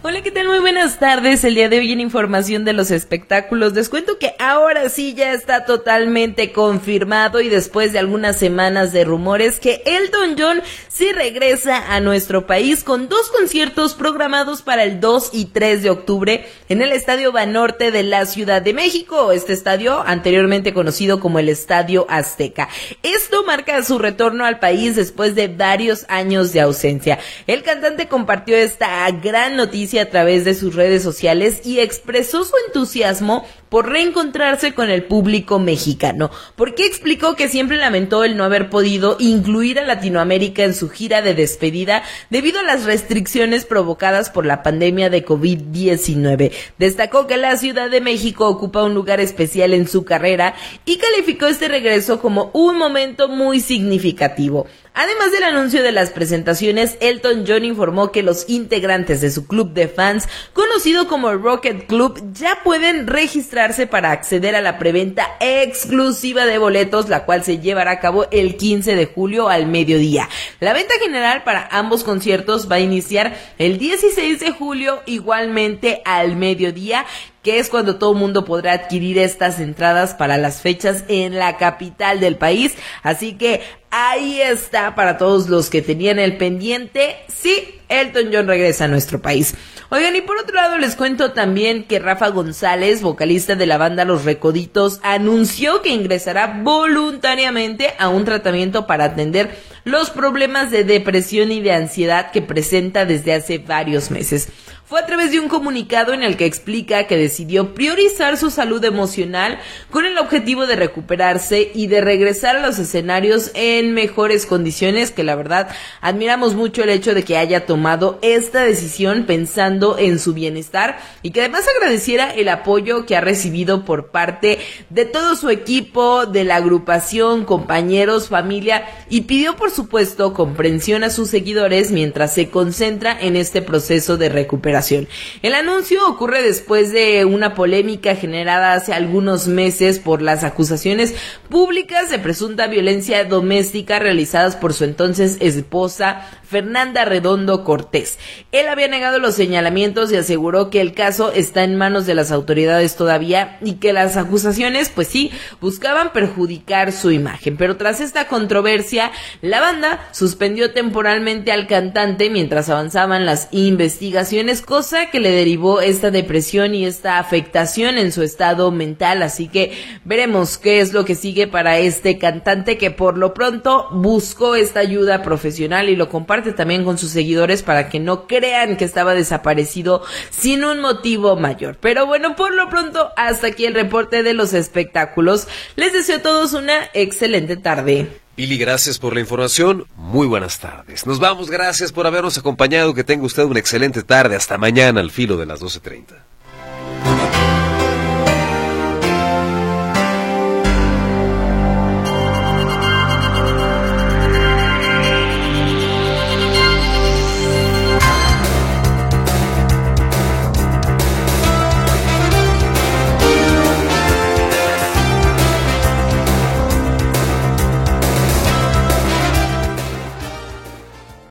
Hola, ¿qué tal? Muy buenas tardes. El día de hoy en información de los espectáculos les cuento que ahora sí ya está totalmente confirmado y después de algunas semanas de rumores que Elton John sí regresa a nuestro país con dos conciertos programados para el dos y tres de octubre en el Estadio Banorte de la Ciudad de México. Este estadio anteriormente conocido como el Estadio Azteca. Esto marca su retorno al país después de varios años de ausencia. El cantante compartió esta gran noticia a través de sus redes sociales y expresó su entusiasmo por reencontrarse con el público mexicano, porque explicó que siempre lamentó el no haber podido incluir a Latinoamérica en su gira de despedida debido a las restricciones provocadas por la pandemia de covid diecinueve. Destacó que la Ciudad de México ocupa un lugar especial en su carrera y calificó este regreso como un momento muy significativo. Además del anuncio de las presentaciones, Elton John informó que los integrantes de su club de fans, conocido como Rocket Club, ya pueden registrarse para acceder a la preventa exclusiva de boletos, la cual se llevará a cabo el quince de julio al mediodía. La venta general para ambos conciertos va a iniciar el dieciséis de julio, igualmente al mediodía, que es cuando todo el mundo podrá adquirir estas entradas para las fechas en la capital del país. Así que ahí está para todos los que tenían el pendiente. Sí, Elton John regresa a nuestro país. Oigan, y por otro lado les cuento también que Rafa González, vocalista de la banda Los Recoditos, anunció que ingresará voluntariamente a un tratamiento para atender los problemas de depresión y de ansiedad que presenta desde hace varios meses. Fue a través de un comunicado en el que explica que decidió priorizar su salud emocional con el objetivo de recuperarse y de regresar a los escenarios en mejores condiciones, que la verdad admiramos mucho el hecho de que haya tomado esta decisión pensando en su bienestar y que además agradeciera el apoyo que ha recibido por parte de todo su equipo, de la agrupación, compañeros, familia, y pidió por supuesto comprensión a sus seguidores mientras se concentra en este proceso de recuperación. El anuncio ocurre después de una polémica generada hace algunos meses por las acusaciones públicas de presunta violencia doméstica realizadas por su entonces esposa Fernanda Redondo Cortés. Él había negado los señalamientos y aseguró que el caso está en manos de las autoridades todavía y que las acusaciones, pues sí, buscaban perjudicar su imagen. Pero tras esta controversia, la banda suspendió temporalmente al cantante mientras avanzaban las investigaciones, cosa que le derivó esta depresión y esta afectación en su estado mental. Así que veremos qué es lo que sigue para este cantante que por lo pronto buscó esta ayuda profesional y lo comparte también con sus seguidores para que no crean que estaba desaparecido sin un motivo mayor. Pero bueno, por lo pronto hasta aquí el reporte de los espectáculos. Les deseo a todos una excelente tarde. Pili, gracias por la información. Muy buenas tardes. Nos vamos, gracias por habernos acompañado. Que tenga usted una excelente tarde. Hasta mañana al filo de las doce treinta.